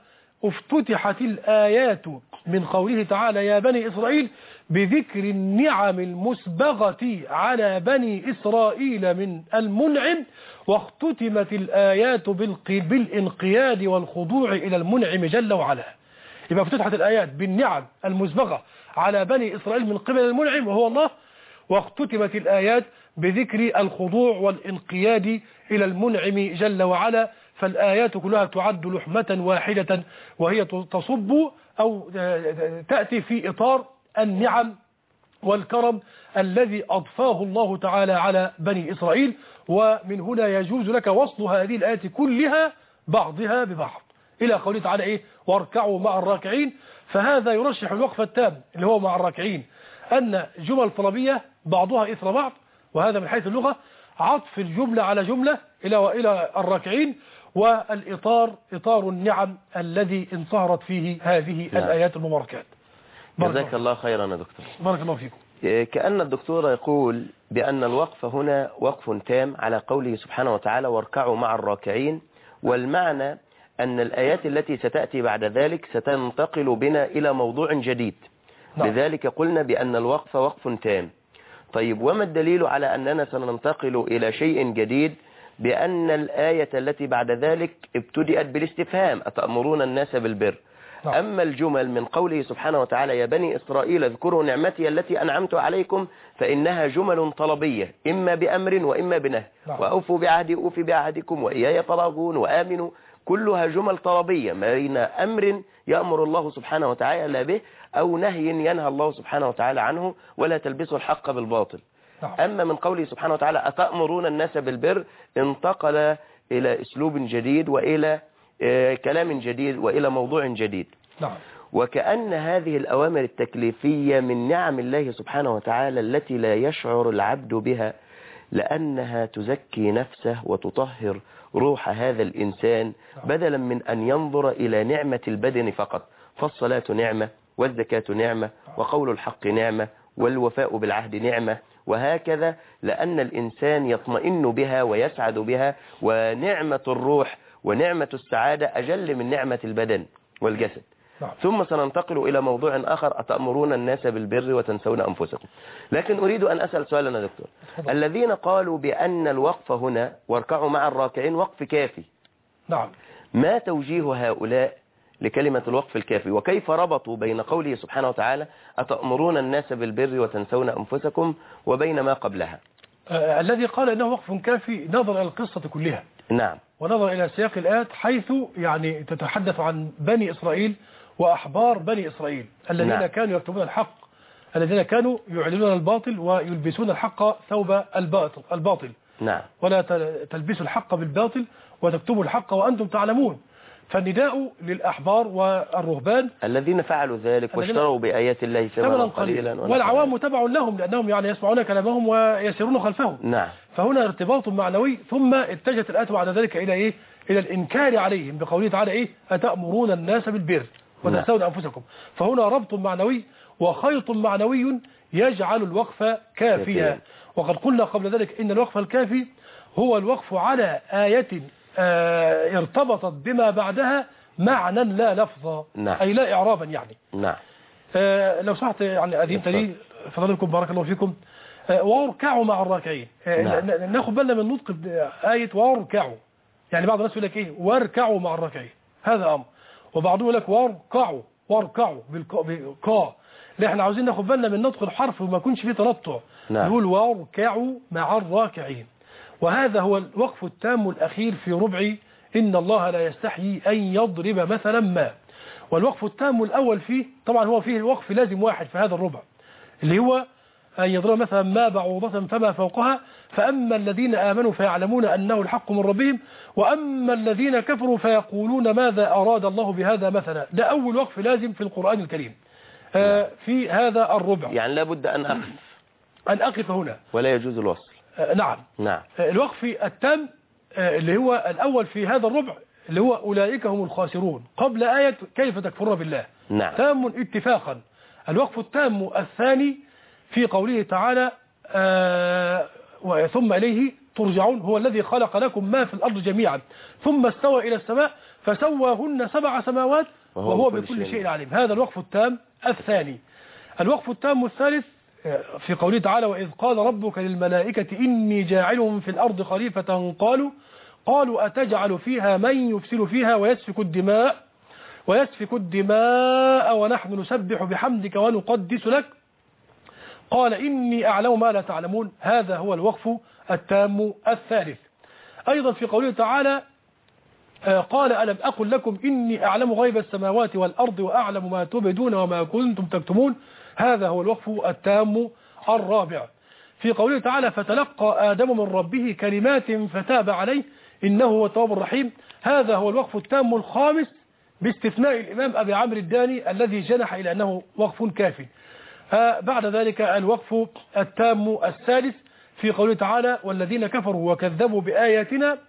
افتتحت الآيات من قوله تعالى يا بني إسرائيل بذكر النعم المسبغة على بني إسرائيل من المنعم، واختتمت الآيات بالانقياد والخضوع إلى المنعم جل وعلا. يبقى افتتحت الآيات بالنعم المسبغة على بني إسرائيل من قبل المنعم وهو الله، واختتمت الآيات بذكر الخضوع والانقياد إلى المنعم جل وعلا. فالآيات كلها تعد لحمة واحدة، وهي تصب أو تأتي في إطار النعم والكرم الذي أضفاه الله تعالى على بني إسرائيل. ومن هنا يجوز لك وصل هذه الآيات كلها بعضها ببعض إلى قوله تعالى إيه واركعوا مع الراكعين. فهذا يرشح الوقف التام اللي هو مع الراكعين أن جمل طلبية بعضها إثر بعض، وهذا من حيث اللغة عطف الجملة على جملة إلى وإلى الراكعين، والإطار إطار النعم الذي انصهرت فيه هذه نعم. الآيات المباركات. جزاك الله خيرا يا دكتور. بارك الله فيكم. كأن الدكتور يقول بأن الوقف هنا وقف تام على قوله سبحانه وتعالى واركعوا مع الراكعين، والمعنى أن الآيات التي ستأتي بعد ذلك ستنتقل بنا إلى موضوع جديد. نعم. لذلك قلنا بأن الوقف وقف تام. طيب وما الدليل على أننا سننتقل إلى شيء جديد؟ بأن الآية التي بعد ذلك ابتدأت بالاستفهام أتأمرون الناس بالبر. نعم. أما الجمل من قوله سبحانه وتعالى يا بني إسرائيل اذكروا نعمتي التي أنعمت عليكم فإنها جمل طلبية إما بأمر وإما بنهي. نعم. وأوفوا بعهدي أوفي بعهدكم وإياي فارهبون وآمنوا، كلها جمل طلبية بين أمر يأمر الله سبحانه وتعالى به أو نهي ينهى الله سبحانه وتعالى عنه ولا تلبسوا الحق بالباطل. نعم. أما من قوله سبحانه وتعالى أتأمرون الناس بالبر انتقل إلى أسلوب جديد وإلى كلام جديد وإلى موضوع جديد. نعم. وكأن هذه الأوامر التكليفية من نعم الله سبحانه وتعالى التي لا يشعر العبد بها، لأنها تزكي نفسه وتطهر روح هذا الإنسان بدلا من أن ينظر إلى نعمة البدن فقط. فالصلاة نعمة والزكاة نعمة وقول الحق نعمة والوفاء بالعهد نعمة، وهكذا، لأن الإنسان يطمئن بها ويسعد بها. ونعمة الروح ونعمة السعادة أجل من نعمة البدن والجسد. نعم. ثم سننتقل إلى موضوع آخر أتأمرون الناس بالبر وتنسون أنفسكم. لكن أريد أن أسأل سؤالا يا دكتور. الذين قالوا بأن الوقف هنا واركعوا مع الراكعين وقف كافي. نعم. ما توجيه هؤلاء لكلمة الوقف الكافي، وكيف ربطوا بين قوله سبحانه وتعالى أتأمرون الناس بالبر وتنسون أنفسكم وبين ما قبلها؟ آه الذي قال إنه وقف كافي نظر إلى القصة كلها. نعم. ونظر إلى سياق الآيات حيث يعني تتحدث عن بني إسرائيل وأحبار بني إسرائيل الذين نعم. كانوا يكتبون الحق، الذين كانوا يعلنون الباطل ويلبسون الحق ثوب الباطل الباطل. نعم. ولا تلبسوا الحق بالباطل وتكتبوا الحق وأنتم تعلمون. فالنداء للأحبار والرهبان الذين فعلوا ذلك واشتروا بآيات الله ثمنا قليلا، والعوام تبع لهم لأنهم يعني يسمعون كلامهم ويسيرون خلفهم. نعم. فهنا ارتباط معنوي. ثم اتجهت الآيات بعد ذلك إلى إيه؟ إلى الإنكار عليهم بقوله تعالى إيه؟ أتأمرون الناس بالبر وتنسون أنفسكم. فهنا ربط معنوي وخيط معنوي يجعل الوقف كافيا. وقد قلنا قبل ذلك إن الوقف الكافي هو الوقف على آية آه ارتبطت بما بعدها معنى لا لفظا. نعم. أي لا إعرابا يعني. نعم. آه لو سمحت يعني أذنت لي فضلكم بارك الله فيكم. واركعوا مع الراكعين. نعم. ناخد بالنا من نطق آية واركعوا، يعني بعض الناس يقول لك ايه واركعوا مع الراكعين، هذا امر، وبعضهم يقول لك واركعوا واركعوا بالقاء. لا، احنا عاوزين ناخد بالنا من نطق الحرف وما يكونش فيه تنطع. نعم. نقول واركعوا مع الراكعين، وهذا هو الوقف التام الأخير في ربع إن الله لا يستحيي أن يضرب مثلا ما. والوقف التام الأول فيه طبعا هو فيه وقف لازم واحد في هذا الربع، اللي هو أن يضرب مثلا ما بعوضة فما فوقها، فأما الذين آمنوا فيعلمون أنه الحق من ربهم، وأما الذين كفروا فيقولون ماذا أراد الله بهذا مثلا. ده أول وقف لازم في القرآن الكريم آه في هذا الربع، يعني لابد أن أقف أن أقف هنا ولا يجوز الوصل. آه نعم. نعم. آه الوقف التام آه اللي هو الأول في هذا الربع اللي هو أولئك هم الخاسرون، قبل آية كيف تكفرون بالله. نعم. تام اتفاقا. الوقف التام الثاني في قوله تعالى آه ثم إليه ترجعون، هو الذي خلق لكم ما في الأرض جميعا ثم استوى إلى السماء فسواهن سبع سماوات وهو, وهو بكل شيء عليم. هذا الوقف التام الثاني. الوقف التام الثالث في قوله تعالى وإذ قال ربك للملائكة إني جاعل في الأرض خليفة قالوا قالوا أتجعل فيها من يفسد فيها ويسفك الدماء ويسفك الدماء ونحن نسبح بحمدك ونقدس لك قال إني أعلم ما لا تعلمون. هذا هو الوقف التام الثالث. أيضا في قوله تعالى قال ألم أقل لكم إني أعلم غيب السماوات والأرض وأعلم ما تبدون وما كنتم تكتمون. هذا هو الوقف التام الرابع. في قوله تعالى فتلقى آدم من ربه كلمات فتاب عليه إنه هو التواب الرحيم. هذا هو الوقف التام الخامس باستثناء الإمام أبي عمرو الداني الذي جنح إلى أنه وقف كافي. بعد ذلك الوقف التام الثالث في قوله تعالى والذين كفروا وكذبوا بآياتنا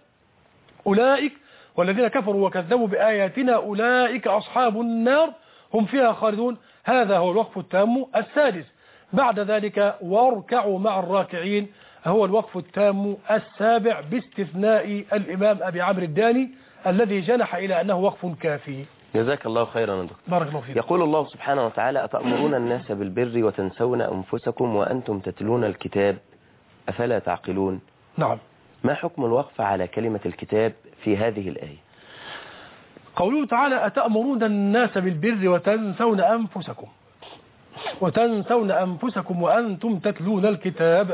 أولئك والذين كفروا وكذبوا بآياتنا أولئك أصحاب النار هم فيها خالدون. هذا هو الوقف التام السادس. بعد ذلك واركعوا مع الراكعين هو الوقف التام السابع باستثناء الإمام أبي عمرو الداني الذي جنح إلى أنه وقف كافي. جزاك الله خيرا يا دكتور. بارك الله فيك. يقول الله سبحانه وتعالى أتأمرون الناس بالبر وتنسون أنفسكم وأنتم تتلون الكتاب أفلا تعقلون. نعم. ما حكم الوقف على كلمة الكتاب في هذه الآية؟ قوله تعالى أتأمرون الناس بالبر وتنسون أنفسكم وتنسون أنفسكم وأنتم تتلون الكتاب.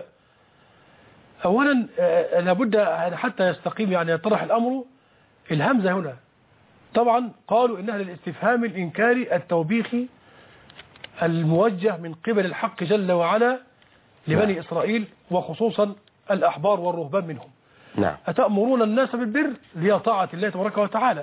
أولا لابد حتى يستقيم يعني يطرح الأمر الهمزة هنا طبعا قالوا إنها للاستفهام الإنكاري التوبيخي الموجه من قبل الحق جل وعلا لبني نعم. إسرائيل وخصوصا الأحبار والرهبان منهم. نعم. أتأمرون الناس بالبر هي طاعة الله تبارك وتعالى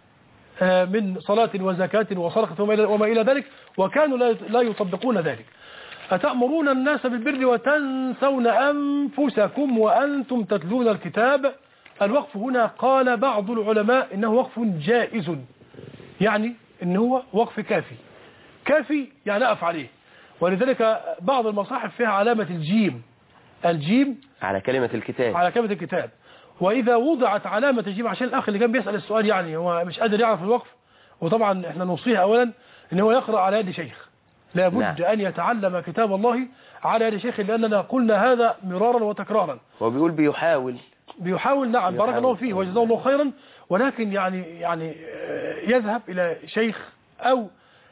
من صلاة وزكاة وصدقة وما إلى ذلك وكانوا لا يطبقون ذلك. أتأمرون الناس بالبر وتنسون أنفسكم وأنتم تتلون الكتاب. الوقف هنا قال بعض العلماء إنه وقف جائز، يعني إنه هو وقف كافي. كافي يعني أقف عليه، ولذلك بعض المصاحف فيها علامة الجيم الجيم على كلمة الكتاب على كلمة الكتاب. وإذا وضعت علامة الجيم عشان الأخ اللي كان بيسأل السؤال يعني هو مش قادر يعرف الوقف، وطبعا احنا نوصيه أولا إن هو يقرأ على يد شيخ، لابد نعم. أن يتعلم كتاب الله على يد شيخ، لأننا قلنا هذا مرارا وتكرارا. هو بيقول بيحاول بيحاول نعم بارك الله فيه وجزاه الله خيرا، ولكن يعني يعني يذهب إلى شيخ أو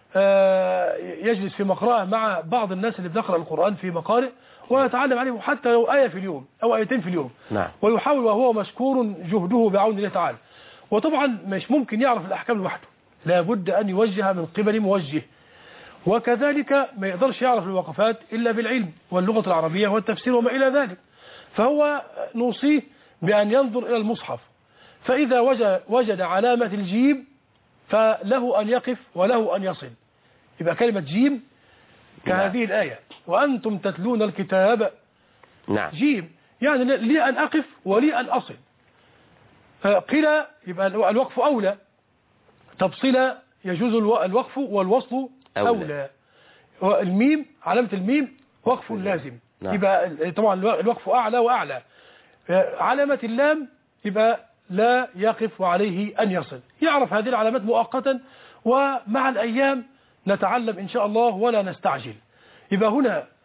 يجلس في مقرأة مع بعض الناس اللي بتقرأ القرآن في مقارئ ويتعلم عليه حتى لو آية في اليوم أو آيتين في اليوم نعم. ويحاول وهو مشكور جهده بعون الله تعالى. وطبعا مش ممكن يعرف الأحكام لوحده، لابد أن يوجه من قبل موجه، وكذلك ما يقدرش يعرف الوقفات إلا بالعلم واللغة العربية والتفسير وما إلى ذلك. فهو نوصيه بأن ينظر إلى المصحف، فإذا وجد, وجد علامة الجيم فله أن يقف وله أن يصل. يبقى كلمة جيم كهذه الآية وأنتم تتلون الكتاب. نعم. جيم يعني لي أن أقف ولي أن أصل. قيل يبقى الوقف أولى. تبصيل يجوز الوقف والوصل أولى. أولى. الميم علامة الميم وقف لازم. نعم. يبقى طبعا الوقف أعلى وأعلى. علامة اللام يبقى لا يقف وعليه أن يصل. يعرف هذه العلامات مؤقتا ومع الأيام نتعلم إن شاء الله ولا نستعجل. يبقى هنا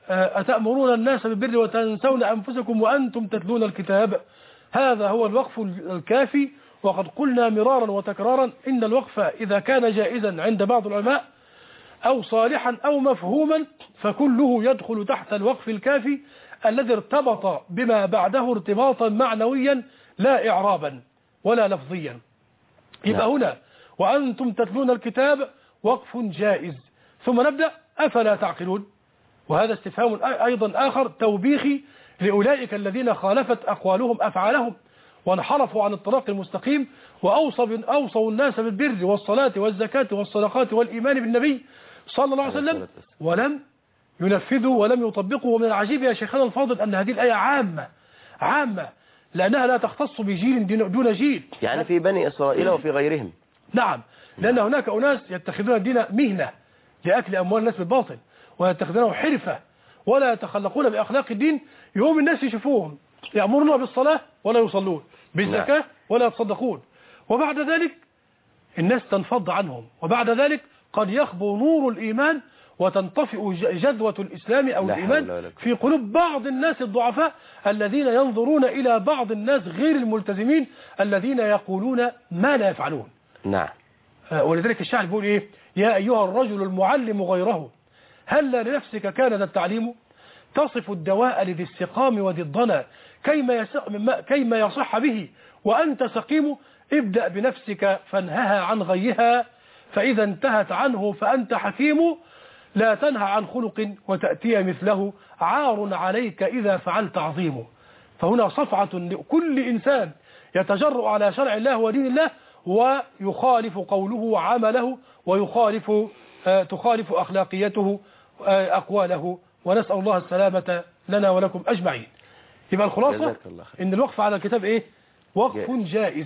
أتأمرون الناس بالبر وتنسون أنفسكم وأنتم تتلون الكتاب. هذا هو الوقف الكافي. وقد قلنا مرارا وتكرارا إن الوقف إذا كان جائزا عند بعض العلماء أو صالحا أو مفهوما فكله يدخل تحت الوقف الكافي الذي ارتبط بما بعده ارتباطا معنويا لا إعرابا ولا لفظيا. يبقى هنا وأنتم تتلون الكتاب وقف جائز. ثم نبدأ أفلا تعقلون، وهذا استفهام أيضا آخر توبيخي لأولئك الذين خالفت أقوالهم أفعالهم وانحرفوا عن الطريق المستقيم وأوصوا أوصوا الناس بالبر والصلاة والزكاة والصدقات والإيمان بالنبي صلى الله عليه وسلم ولم ينفذوا ولم يطبقوا. ومن العجيب يا شيخنا الفاضل أن هذه الآية عامة عامة لأنها لا تختص بجيل دون جيل، يعني في بني إسرائيل وفي غيرهم. نعم، لأن هناك أناس يتخذون الدين مهنة لأكل أموال الناس بالباطل ويتخذونه حرفة ولا يتخلقون بأخلاق الدين. يوم الناس يشوفوهم يأمرون بالصلاة ولا يصلون، بالزكاة ولا يتصدقون، وبعد ذلك الناس تنفض عنهم، وبعد ذلك قد يخبو نور الإيمان وتنطفئ جذوة الإسلام أو الإيمان في قلوب بعض الناس الضعفاء الذين ينظرون إلى بعض الناس غير الملتزمين الذين يقولون ما لا يفعلون. نعم. ولذلك الشاعر بيقول إيه؟ يا أيها الرجل المعلم غيره هل لنفسك كان ذا التعليم تصف الدواء لذي السقام وذي الضنا كيما كيما يصح به وأنت سقيم. ابدأ بنفسك فانهها عن غيها فإذا انتهت عنه فأنت حكيم. لا تنهى عن خلق وتأتي مثله عار عليك إذا فعلت عظيم. فهنا صفعة لكل إنسان يتجرؤ على شرع الله ودين الله ويخالف قوله وعمله ويخالف آه تخالف أخلاقيته آه أقواله، ونسأل الله السلامة لنا ولكم أجمعين. يبقى الخلاصة إن الوقف على الكتاب إيه؟ وقف جائز.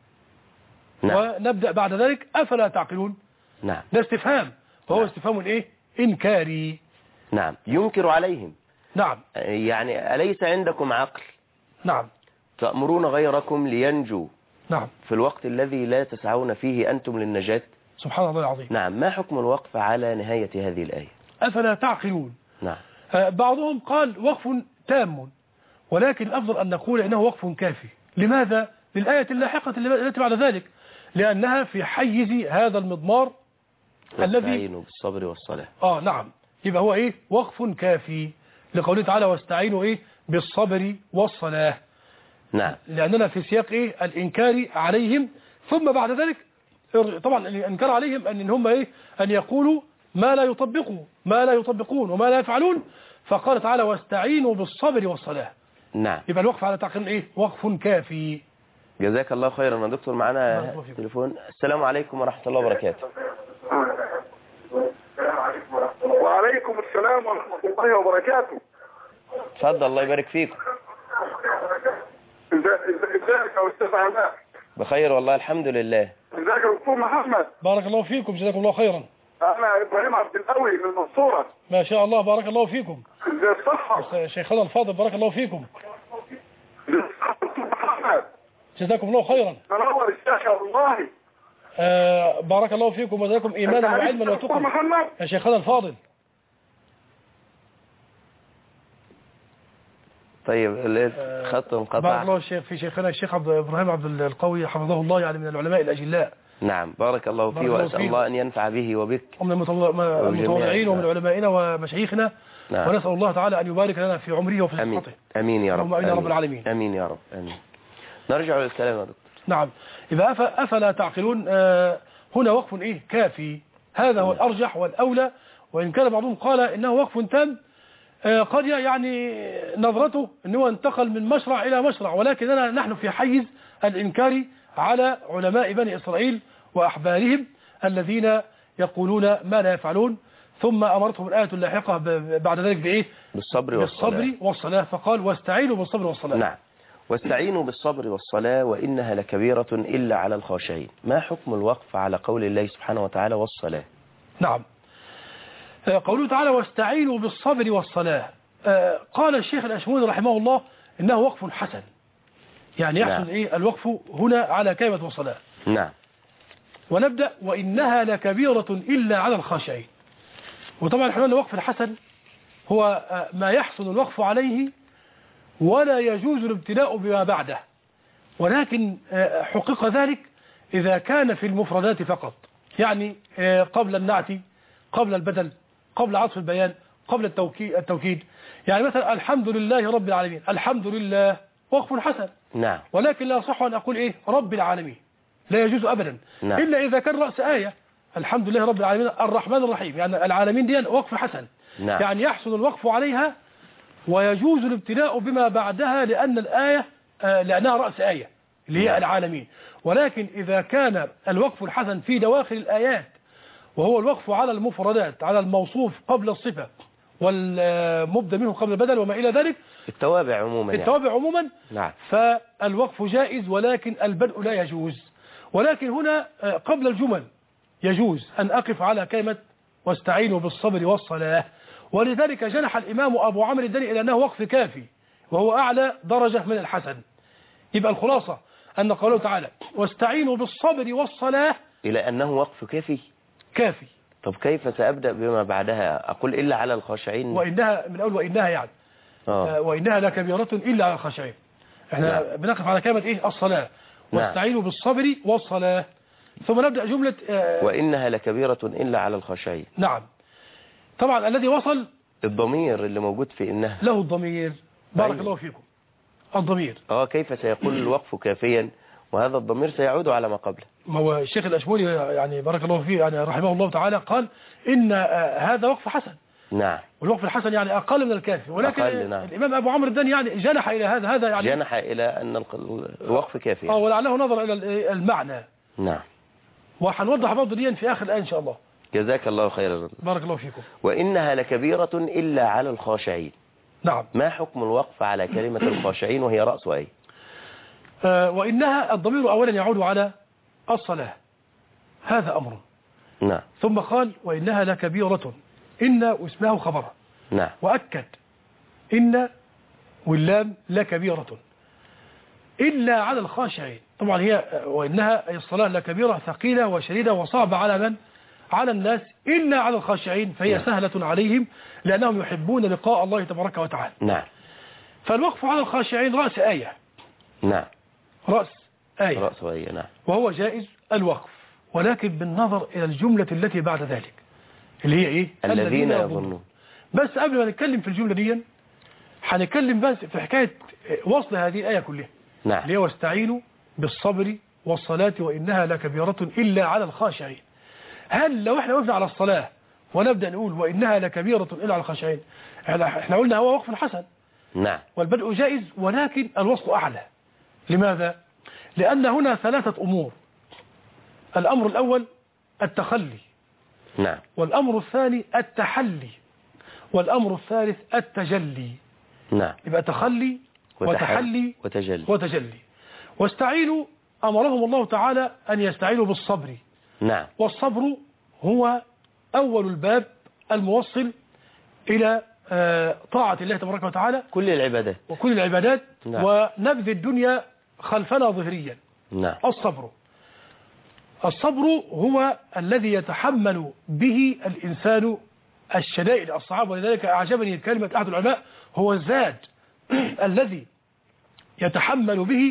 نعم. ونبدأ بعد ذلك أفلا تعقلون. نعم. ده استفهام وهو نعم. استفهام إيه؟ إنكاري. نعم، ينكر عليهم. نعم. يعني أليس عندكم عقل؟ نعم. تأمرون غيركم لينجوا. نعم. في الوقت الذي لا تسعون فيه أنتم للنجاة. سبحان الله العظيم. نعم. ما حكم الوقف على نهاية هذه الآية؟ أفلا تعقلون. نعم. آه بعضهم قال وقف تام، ولكن الأفضل أن نقول إنه وقف كافي. لماذا؟ للآية اللاحقة التي بعد ذلك، لأنها في حيز هذا المضمار الذي واستعينوا بالصبر والصلاة. آه نعم. يبقى هو إيه؟ وقف كافي لقوله تعالى واستعينوا إيه؟ بالصبر والصلاة. نعم. لأننا في سياق إيه؟ الإنكار عليهم. ثم بعد ذلك طبعا الإنكار عليهم أن هم إيه؟ أن يقولوا ما لا يطبقوا ما لا يطبقون وما لا يفعلون. فقال تعالى واستعينوا بالصبر والصلاة. نعم. يبقى الوقف على تعقيل إيه؟ وقف كافي. جزاك الله خيرا يا دكتور. معنا تليفون. السلام عليكم ورحمة الله وبركاته. وعليكم السلام ورحمة الله وبركاته. اتفضل الله يبارك فيكم. ازيك يا أستاذ علاء؟ بخير والله الحمد لله. ازيك يا دكتور محمد؟ بارك الله فيكم جزاكم الله خيرا. أنا إبراهيم عبد القوي من المنصورة. ما شاء الله بارك الله فيكم. ازي الصحة؟ شيخنا الفاضل بارك الله فيكم. ازي الصحة دكتور محمد؟ جزاكم الله خيرا. منور الشيخ والله. آه بارك الله فيكم وجزاكم إيمانا وعلما وتقوى. يا شيخنا الفاضل. طيب خط انقطع. بارك الله الشيخ في شيخنا الشيخ عبد إبراهيم عبد القوي حفظه الله، يعني من العلماء الأجلاء. نعم بارك الله فيه وأسأل الله أن ينفع به وبك ومن المتطوعين ومن علمائنا ومشايخنا. نعم. ونسأل الله تعالى أن يبارك لنا في عمره وفي أمين. صحته. أمين يا رب. أمين يا رب العالمين. أمين يا رب. أمين. نرجع للكلام يا دكتور. نعم. إذا أفلا تعقلون آه هنا وقف إيه كافي. هذا هو الأرجح والأولى، وإن كان بعضهم قال إنه وقف تام آه قد يعني نظرته أنه انتقل من مشرع إلى مشرع، ولكننا نحن في حيز الإنكار على علماء بني إسرائيل وأحبارهم الذين يقولون ما لا يفعلون. ثم أمرتهم الآية اللاحقة بعد ذلك بإيه؟ بالصبر والصلاة. بالصبر والصلاة. فقال واستعينوا بالصبر والصلاة. نعم. واستعينوا بالصبر والصلاة وإنها لكبيرة إلا على الخاشعين. ما حكم الوقف على قول الله سبحانه وتعالى والصلاة؟ نعم. قوله تعالى واستعينوا بالصبر والصلاة. قال الشيخ الأشموني رحمه الله إنه وقف حسن، يعني يحسن نعم. إيه الوقف هنا على كلمة والصلاة. نعم. ونبدأ وإنها لكبيرة إلا على الخاشعين. وطبعا احنا الوقف الحسن هو ما يحسن الوقف عليه ولا يجوز الابتلاء بما بعده، ولكن حقق ذلك إذا كان في المفردات فقط، يعني قبل النعت، قبل البدل، قبل عطف البيان، قبل التوكيد. يعني مثلا الحمد لله رب العالمين، الحمد لله وقف حسن، نعم، ولكن لا يصح أن أقول إيه رب العالمين، لا يجوز أبدا، نعم. إلا إذا كان رأس آية الحمد لله رب العالمين الرحمن الرحيم، يعني العالمين دي وقف حسن، نعم. يعني يحسن الوقف عليها ويجوز الابتلاء بما بعدها لأن الآية آه لأنها رأس آية اللي هي نعم. العالمين. ولكن إذا كان الوقف الحسن في دواخل الآيات وهو الوقف على المفردات، على الموصوف قبل الصفة والمبدأ منه قبل البدل وما إلى ذلك، التوابع عموما التوابع يعني. عموما نعم. فالوقف جائز ولكن البدء لا يجوز. ولكن هنا قبل الجمل يجوز أن أقف على كلمة واستعينوا بالصبر والصلاة، ولذلك جنح الإمام أبو عمرو الداني إلى أنه وقف كافي وهو أعلى درجة من الحسن. يبقى الخلاصة أن قوله تعالى واستعينوا بالصبر والصلاة إلى أنه وقف كافي كافي. طب كيف سأبدأ بما بعدها؟ أقول إلا على الخاشعين، وإنها من أول وإنها يعني آه. وإنها لكبيرة إلا على الخاشعين. احنا نعم. بنقف على كلمة إيه الصلاة، واستعينوا نعم. بالصبر والصلاة، ثم نبدأ جملة آه وإنها لكبيرة إلا على الخاشعين. نعم. طبعا الذي وصل الضمير اللي موجود في إنها له الضمير، بارك أيوه. الله فيكم. الضمير اه كيف سيقول الوقف كافيا وهذا الضمير سيعود على ما قبله؟ ما هو الشيخ الأشمولي يعني بارك الله فيه يعني رحمه الله تعالى قال إن آه هذا وقف حسن. نعم. والوقف الحسن يعني أقل من الكافي، ولكن نعم. الإمام أبو عمرو الداني يعني جنح إلى هذا هذا يعني جنح إلى أن الوقف كافي. اه ولعله نظر إلى المعنى. نعم. وحنوضح برضه دي في آخر الآية إن شاء الله. جزاك الله خيرا. بارك الله فيكم. وإنها لكبيرة إلا على الخاشعين. نعم. ما حكم الوقف على كلمة الخاشعين وهي رأس آية؟ آه وإنها الضمير أولا يعود على الصلاة، هذا أمر. نعم. ثم قال وإنها لكبيرة، إن واسمه خبرها. نعم. وأكد إن واللام لكبيرة إلا على الخاشعين. طبعا هي وإنها أي الصلاة لكبيرة ثقيلة وشديدة وصعبة على من؟ على الناس إلا على الخاشعين، فهي نعم. سهلة عليهم لأنهم يحبون لقاء الله تبارك وتعالى. نعم. فالوقف على الخاشعين رأس آية. نعم. رأس آية. رأس آية. نعم. وهو جائز الوقف، ولكن بالنظر إلى الجملة التي بعد ذلك اللي هي إيه؟ الذين يظنون. بس قبل ما نتكلم في الجملة دي هنتكلم بس في حكاية وصل هذه الآية كلها. نعم. اللي هو واستعينوا بالصبر والصلاة وإنها لكبيرة إلا على الخاشعين. هل لو احنا وقفنا على الصلاة ونبدأ نقول وإنها لكبيرة إلا على الخاشعين، احنا قلنا هو وقف حسن. نعم. والبدء جائز ولكن الوصل أعلى. لماذا؟ لأن هنا ثلاثة أمور. الأمر الأول التخلي. نعم. والأمر الثاني التحلي. والأمر الثالث التجلي. نعم. يبقى تخلي وتحلي وتجلي. وتجلي. واستعينوا أمرهم الله تعالى أن يستعينوا بالصبر. نعم. والصبر هو أول الباب الموصل إلى طاعة الله تبارك وتعالى كل العبادات وكل العبادات. نعم. ونبذ الدنيا خلفنا ظهريا. نعم. الصبر الصبر هو الذي يتحمل به الإنسان الشدائد الصعاب. ولذلك أعجبني كلمة أحد العلماء هو الزاد الذي يتحمل به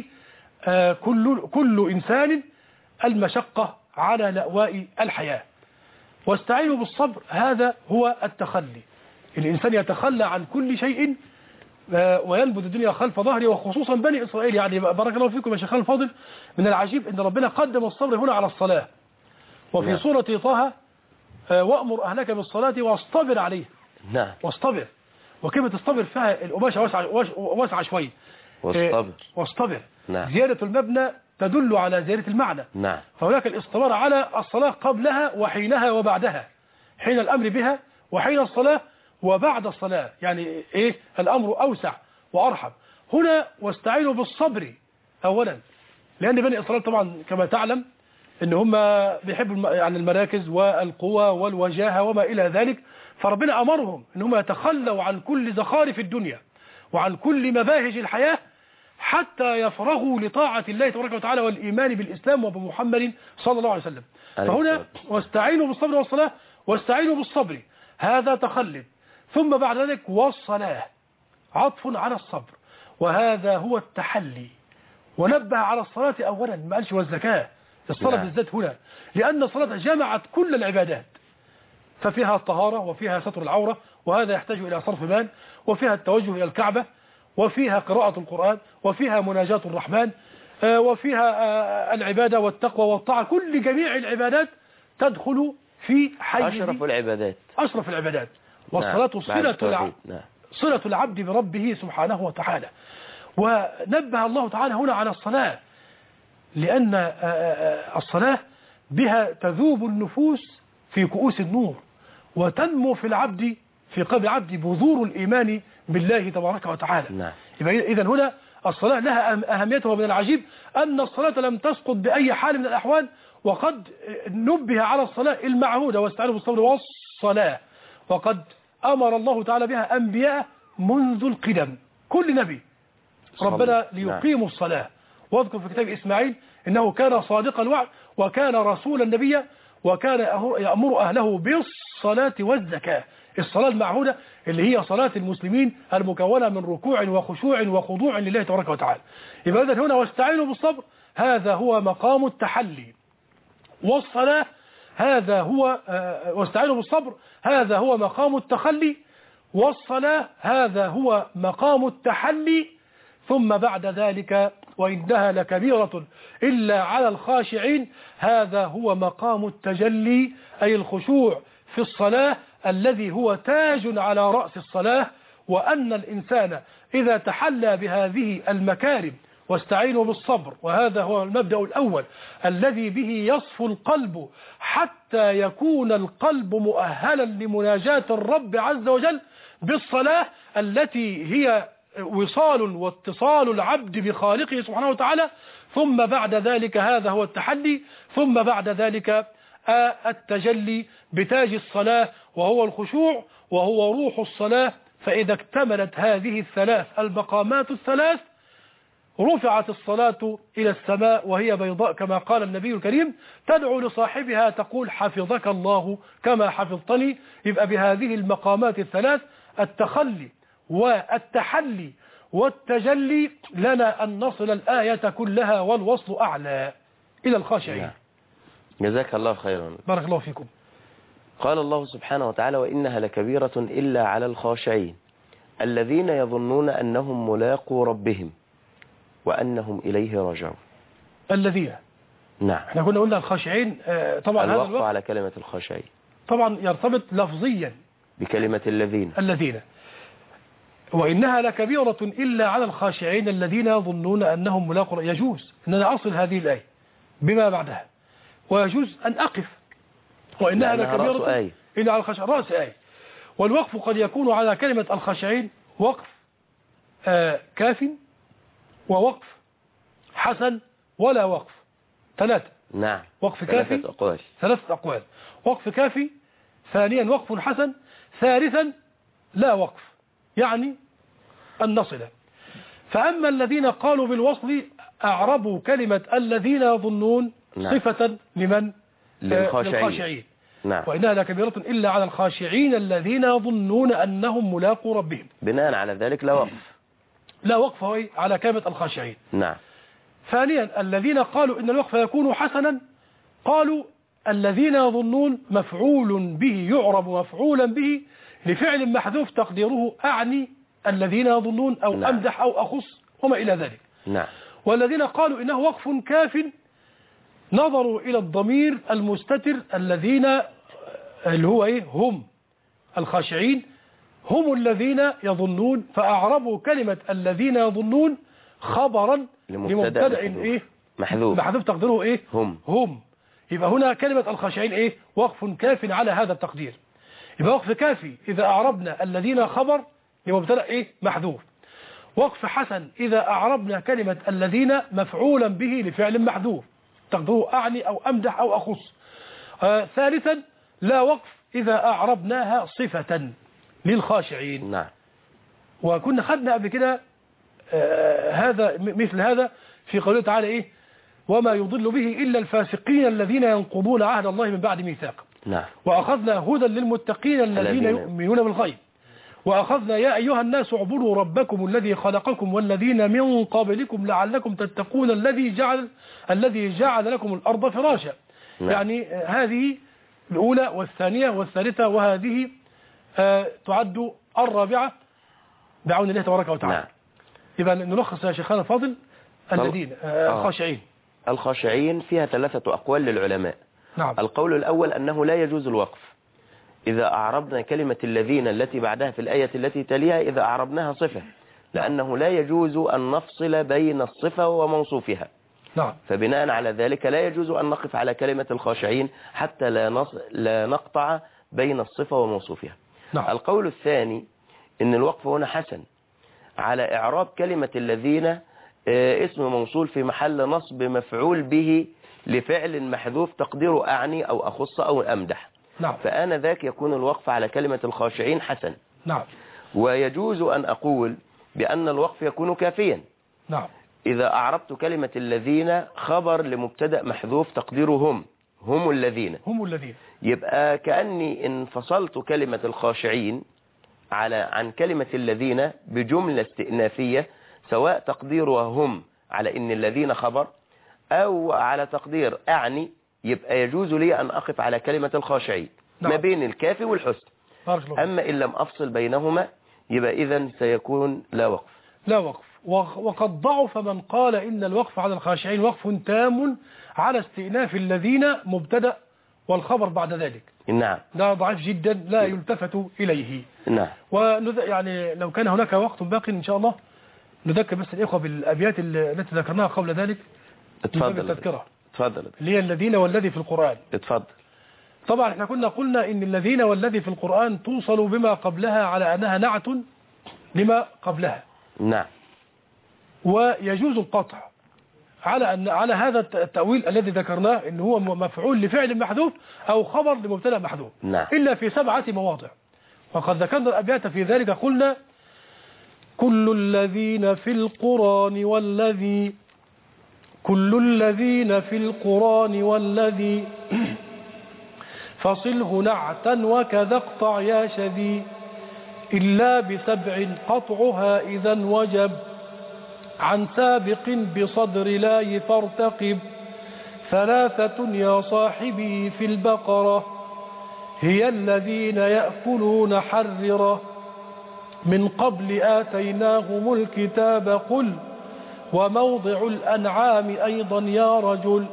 كل كل إنسان المشقة على لأواء الحياة. واستعينوا بالصبر هذا هو التخلي. الإنسان يتخلى عن كل شيء وينبذ الدنيا خلف ظهره، وخصوصا بني إسرائيل. يعني بارك الله فيكم يا شيخ الفاضل، من العجيب أن ربنا قدم الصبر هنا على الصلاة. وفي نعم. سورة طه وأمر أهلك بالصلاة واصطبر عليه. نعم. واصطبر. وكلمة الصبر فيها القماشة واسعة واسعة شوية. واصطبر. واصطبر. نعم. زيادة المبنى تدل على زيادة المعنى. نعم. فهناك الاصطبار على الصلاة قبلها وحينها وبعدها، حين الأمر بها وحين الصلاة وبعد الصلاة. يعني إيه الأمر أوسع وأرحب. هنا واستعينوا بالصبر أولا، لأن بني إسرائيل طبعا كما تعلم إن هم بيحبوا يعني المراكز والقوى والوجاهة وما إلى ذلك، فربنا أمرهم إن هم يتخلوا عن كل زخارف الدنيا وعن كل مباهج الحياة حتى يفرغوا لطاعة الله تبارك وتعالى والإيمان بالإسلام وبمحمد صلى الله عليه وسلم. فهنا واستعينوا بالصبر والصلاة. واستعينوا بالصبر هذا تخلد، ثم بعد ذلك والصلاة عطف على الصبر، وهذا هو التحلي. ونبه على الصلاة أولا، ما قالش والزكاة، الصلاة بالذات هنا، لأن الصلاة جمعت كل العبادات، ففيها الطهارة وفيها ستر العورة، وهذا يحتاج إلى صرف مال، وفيها التوجه إلى الكعبة، وفيها قراءة القرآن، وفيها مناجاة الرحمن، وفيها العبادة والتقوى والطاعة. كل جميع العبادات تدخل في حيز أشرف العبادات أشرف العبادات. والصلاة صلة العبد صلة العبد بربه سبحانه وتعالى. ونبه الله تعالى هنا على الصلاة، لأن الصلاة بها تذوب النفوس في كؤوس النور، وتنمو في العبد في قلب العبد بذور الإيمان بالله تبارك وتعالى. نعم. إذن هنا الصلاة لها أهميتها، ومن العجيب أن الصلاة لم تسقط بأي حال من الأحوال، وقد نبه على الصلاة المعهودة واستعانوا بالصبر والصلاة، وقد أمر الله تعالى بها أنبياء منذ القدم، كل نبي ربنا ليقيموا الصلاة. واذكر في كتاب إسماعيل إنه كان صادق الوعد، وكان رسولا نبيا، وكان يأمر أهله بالصلاة والزكاة. الصلاة المعهودة اللي هي صلاة المسلمين المكونة من ركوع وخشوع وخضوع لله تبارك وتعالى. يبقى إذن هنا واستعينوا بالصبر هذا هو مقام التحلي، والصلاة هذا هو واستعينوا بالصبر هذا هو مقام التخلي، والصلاة هذا هو مقام التحلي. ثم بعد ذلك وإنها لكبيرة إلا على الخاشعين، هذا هو مقام التجلي، أي الخشوع في الصلاة الذي هو تاج على رأس الصلاة. وأن الإنسان إذا تحلى بهذه المكارم واستعينوا بالصبر، وهذا هو المبدأ الأول الذي به يصفو القلب حتى يكون القلب مؤهلا لمناجاة الرب عز وجل بالصلاة التي هي وصال واتصال العبد بخالقه سبحانه وتعالى. ثم بعد ذلك هذا هو التحلي، ثم بعد ذلك التجلي بتاج الصلاة وهو الخشوع وهو روح الصلاة. فإذا اكتملت هذه الثلاث المقامات الثلاث رفعت الصلاة إلى السماء وهي بيضاء كما قال النبي الكريم، تدعو لصاحبها تقول حفظك الله كما حفظتني. يبقى بهذه المقامات الثلاث التخلي والتحلي والتجلي لنا أن نصل الآية كلها والوصل أعلى إلى الخاشعين. جزاك الله خيرا. بارك الله فيكم. قال الله سبحانه وتعالى وإنها لكبيرة إلا على الخاشعين الذين يظنون أنهم ملاقوا ربهم وأنهم إليه راجعون. الذين نعم، احنا كنا قلنا الخاشعين. طبعا هذا الوقت على كلمة الخاشعين طبعا يرتبط لفظيا بكلمة الذين الذين وإنها لكبيرة إلا على الخاشعين الذين يظنون أنهم ملاقوا. يجوز أن أنا أصل هذه الآية بما بعدها، ويجوز أن أقف وإنها لكبيرة آية. إلا على الخاشعين رأس آية. والوقف قد يكون على كلمة الخاشعين وقف آه كاف، ووقف حسن، ولا وقف. ثلاثة. نعم. وقف كافي ثلاثة أقوال ثلاثة أقوال. وقف كافي، ثانيا وقف حسن، ثالثا لا وقف، يعني النصل. فأما الذين قالوا بالوصل أعربوا كلمة الذين يظنون نعم. صفة لمن؟ للخاشعين. للخاشعين. نعم. وإنها لكبيرة إلا على الخاشعين الذين يظنون أنهم ملاقوا ربهم. بناء على ذلك لا وقف لا وقف هو على كلمة الخاشعين. نعم. ثانيا الذين قالوا إن الوقف يكون حسنا قالوا الذين يظنون مفعول به يعرب مفعولا به لفعل محذوف تقديره أعني الذين يظنون أو نعم. أمدح أو أخص وما إلى ذلك. نعم. والذين قالوا إنه وقف كاف نظروا إلى الضمير المستتر الذين اللي هو إيه هم الخاشعين هم الذين يظنون، فأعربوا كلمة الذين يظنون خبرا لمبتدأ إيه محذوف محذوف تقديره إيه هم هم. يبقى هنا كلمة الخاشعين إيه وقف كاف على هذا التقدير. يبقى وقف كافي إذا أعربنا الذين خبر لمبتدأ إيه محذوف. وقف حسن إذا أعربنا كلمة الذين مفعولا به لفعل محذوف تقديره أعني أو أمدح أو أخص. آه ثالثا لا وقف إذا أعربناها صفة للخاشعين. نعم. وكنا خدنا قبل كده آه هذا مثل هذا في قوله تعالى إيه وما يضل به إلا الفاسقين الذين ينقضون عهد الله من بعد ميثاقه. نعم. وأخذنا هدى للمتقين الذين يؤمنون بالغيب. وأخذنا يا أيها الناس اعبدوا ربكم الذي خلقكم والذين من قبلكم لعلكم تتقون الذي جعل الذي جعل لكم الأرض فراشا. نعم. يعني هذه الأولى والثانية والثالثة، وهذه آه تعد الرابعة بعون الله تبارك وتعالى. نعم. يبقى نلخص يا شيخنا الفاضل الذين آه الخاشعين. الخاشعين فيها ثلاثة أقوال للعلماء. نعم. القول الأول أنه لا يجوز الوقف إذا أعربنا كلمة الذين التي بعدها في الآية التي تليها، إذا أعربناها صفة، لأنه لا يجوز أن نفصل بين الصفة وموصوفها. نعم. فبناء على ذلك لا يجوز أن نقف على كلمة الخاشعين حتى لا, نص... لا نقطع بين الصفة وموصوفها. نعم. القول الثاني أن الوقف هنا حسن على إعراب كلمة الذين اسم موصول في محل نصب مفعول به لفعل محذوف تقديره أعني أو أخص أو أمدح. نعم. فآن ذاك يكون الوقف على كلمة الخاشعين حسن. نعم. ويجوز أن أقول بأن الوقف يكون كافيا. نعم. إذا أعربت كلمة الذين خبر لمبتدأ محذوف تقديره هم هم الذين هم الذين يبقى كأني انفصلت كلمة الخاشعين على عن كلمة الذين بجملة استئنافية، سواء تقديرها هم على إن الذين خبر أو على تقدير أعني، يبقى يجوز لي أن أقف على كلمة الخاشعين. نعم. ما بين الكاف والحسن. أما إن لم أفصل بينهما يبقى إذن سيكون لا وقف. لا وقف. وقد ضعف من قال إن الوقف على الخاشعين وقف تام على استئناف الذين مبتدأ والخبر بعد ذلك. نعم. ده ضعيف جدا لا يلتفت إليه. نعم. ونذ... يعني لو كان هناك وقت باقي إن شاء الله نذكر بس الإخوة بالأبيات التي ذكرناها قبل ذلك. اتفضل. التذكرة. اتفضل. اللي هي الذين والذي في القرآن. اتفضل. طبعا احنا كنا قلنا إن الذين والذي في القرآن توصل بما قبلها على أنها نعت لما قبلها. نعم. ويجوز القطع على أن على هذا التأويل الذي ذكرناه إن هو مفعول لفعل محذوف أو خبر لمبتدأ محذوف. نعم. إلا في سبعة مواضع، وقد ذكرنا الأبيات في ذلك. قلنا كل الذين في القرآن والذي كل الذين في القرآن والذي فصله نعتا وكذا اقطع يا شذي إلا بسبع قطعها إذا وجب عن سابق بصدر لا فارتقب ثلاثة يا صاحبي في البقرة هي الذين يأكلون حررة من قبل آتيناهم الكتاب قل وموضع الأنعام أيضا يا رجل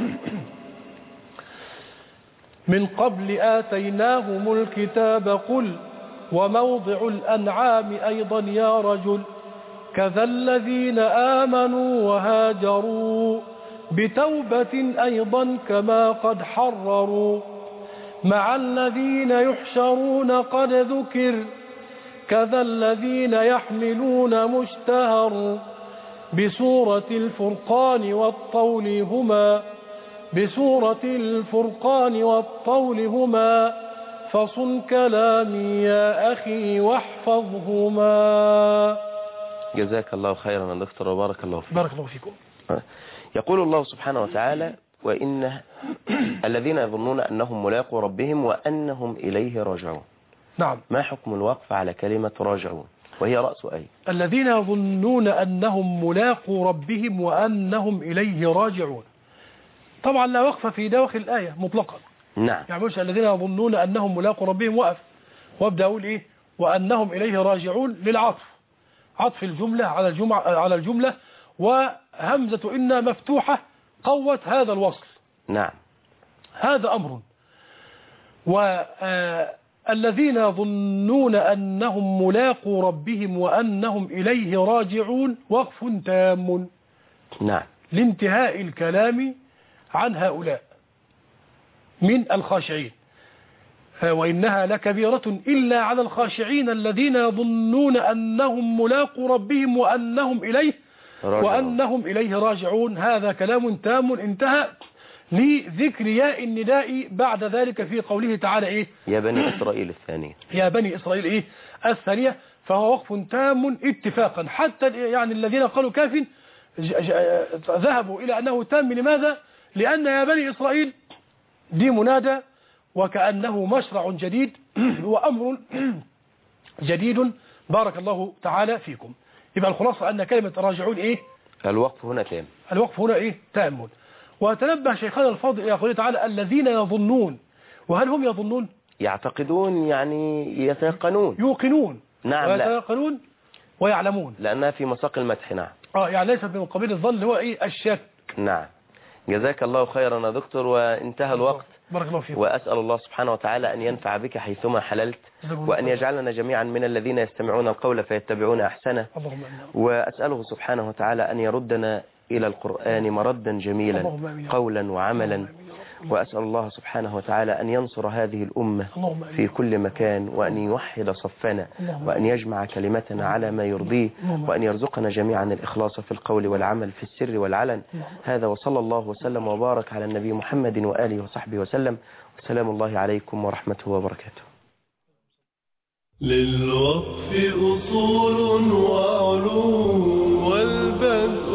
من قبل آتيناهم الكتاب قل وموضع الأنعام أيضا يا رجل كذا الذين آمنوا وهاجروا بتوبة أيضا كما قد حرروا مع الذين يحشرون قد ذكر كذا الذين يحملون مشتهر بسورة الفرقان والطول هما بسورة الفرقان والطول هما فصن كلامي يا أخي واحفظهما. جزاك الله خيرا يا دكتور وبارك الله فيك. بارك الله فيكم. يقول الله سبحانه وتعالى وإن الذين يظنون أنهم ملاقوا ربهم وأنهم إليه راجعون. نعم. ما حكم الوقف على كلمة راجعون وهي رأس أي؟ الذين يظنون أنهم ملاقوا ربهم وأنهم إليه راجعون. طبعا لا وقف في داخل الآية مطلقا. نعم. يعني مش الذين يظنون أنهم ملاقوا ربهم وقف وابدأ أقول إيه وأنهم إليه راجعون للعطف، عطف الجملة على الجملة على الجملة وهمزة إن مفتوحة قوت هذا الوصل. نعم. هذا أمر. والذين يظنون أنهم ملاقوا ربهم وأنهم إليه راجعون وقف تام. نعم. لانتهاء الكلام عن هؤلاء من الخاشعين. وإنها لكبيرة إلا على الخاشعين الذين يظنون أنهم ملاقوا ربهم وأنهم إليه راجعون. وأنهم إليه راجعون. هذا كلام تام انتهى لذكر ياء النداء بعد ذلك في قوله تعالى إيه؟ يا بني إسرائيل الثانية. يا بني إسرائيل إيه؟ الثانية. فهو وقف تام اتفاقا، حتى يعني الذين قالوا كاف ذهبوا إلى أنه تام. لماذا؟ لأن يا بني إسرائيل دي منادى وكأنه مشرع جديد وأمر جديد. بارك الله تعالى فيكم. يبقى الخلاصة أن كلمة راجعون إيه؟ الوقف هنا تام. الوقف هنا إيه؟ تام. وتنبه شيخنا الفاضل إلى قوله تعالى الذين يظنون. وهل هم يظنون؟ يعتقدون يعني يتيقنون. يوقنون. نعم. لا ويتيقنون ويعلمون. لأنها في مساق المدح. نعم. اه يعني ليس من قبيل الظن اللي هو إيه؟ الشك. نعم. جزاك الله خيرا يا دكتور، وانتهى الوقت. بارك الله فيك. وأسأل الله سبحانه وتعالى أن ينفع بك حيثما حللت، وأن يجعلنا جميعا من الذين يستمعون القول فيتبعون أحسنه. وأسأله سبحانه وتعالى أن يردنا إلى القرآن مردا جميلا قولا وعملا. وأسأل الله سبحانه وتعالى أن ينصر هذه الأمة في كل مكان، وأن يوحد صفنا، وأن يجمع كلمتنا على ما يرضيه، وأن يرزقنا جميعا الإخلاص في القول والعمل في السر والعلن. هذا وصلى الله وسلم وبارك على النبي محمد وآله وصحبه وسلم. والسلام الله عليكم ورحمته وبركاته. للوقف أصول وعلوم والبذل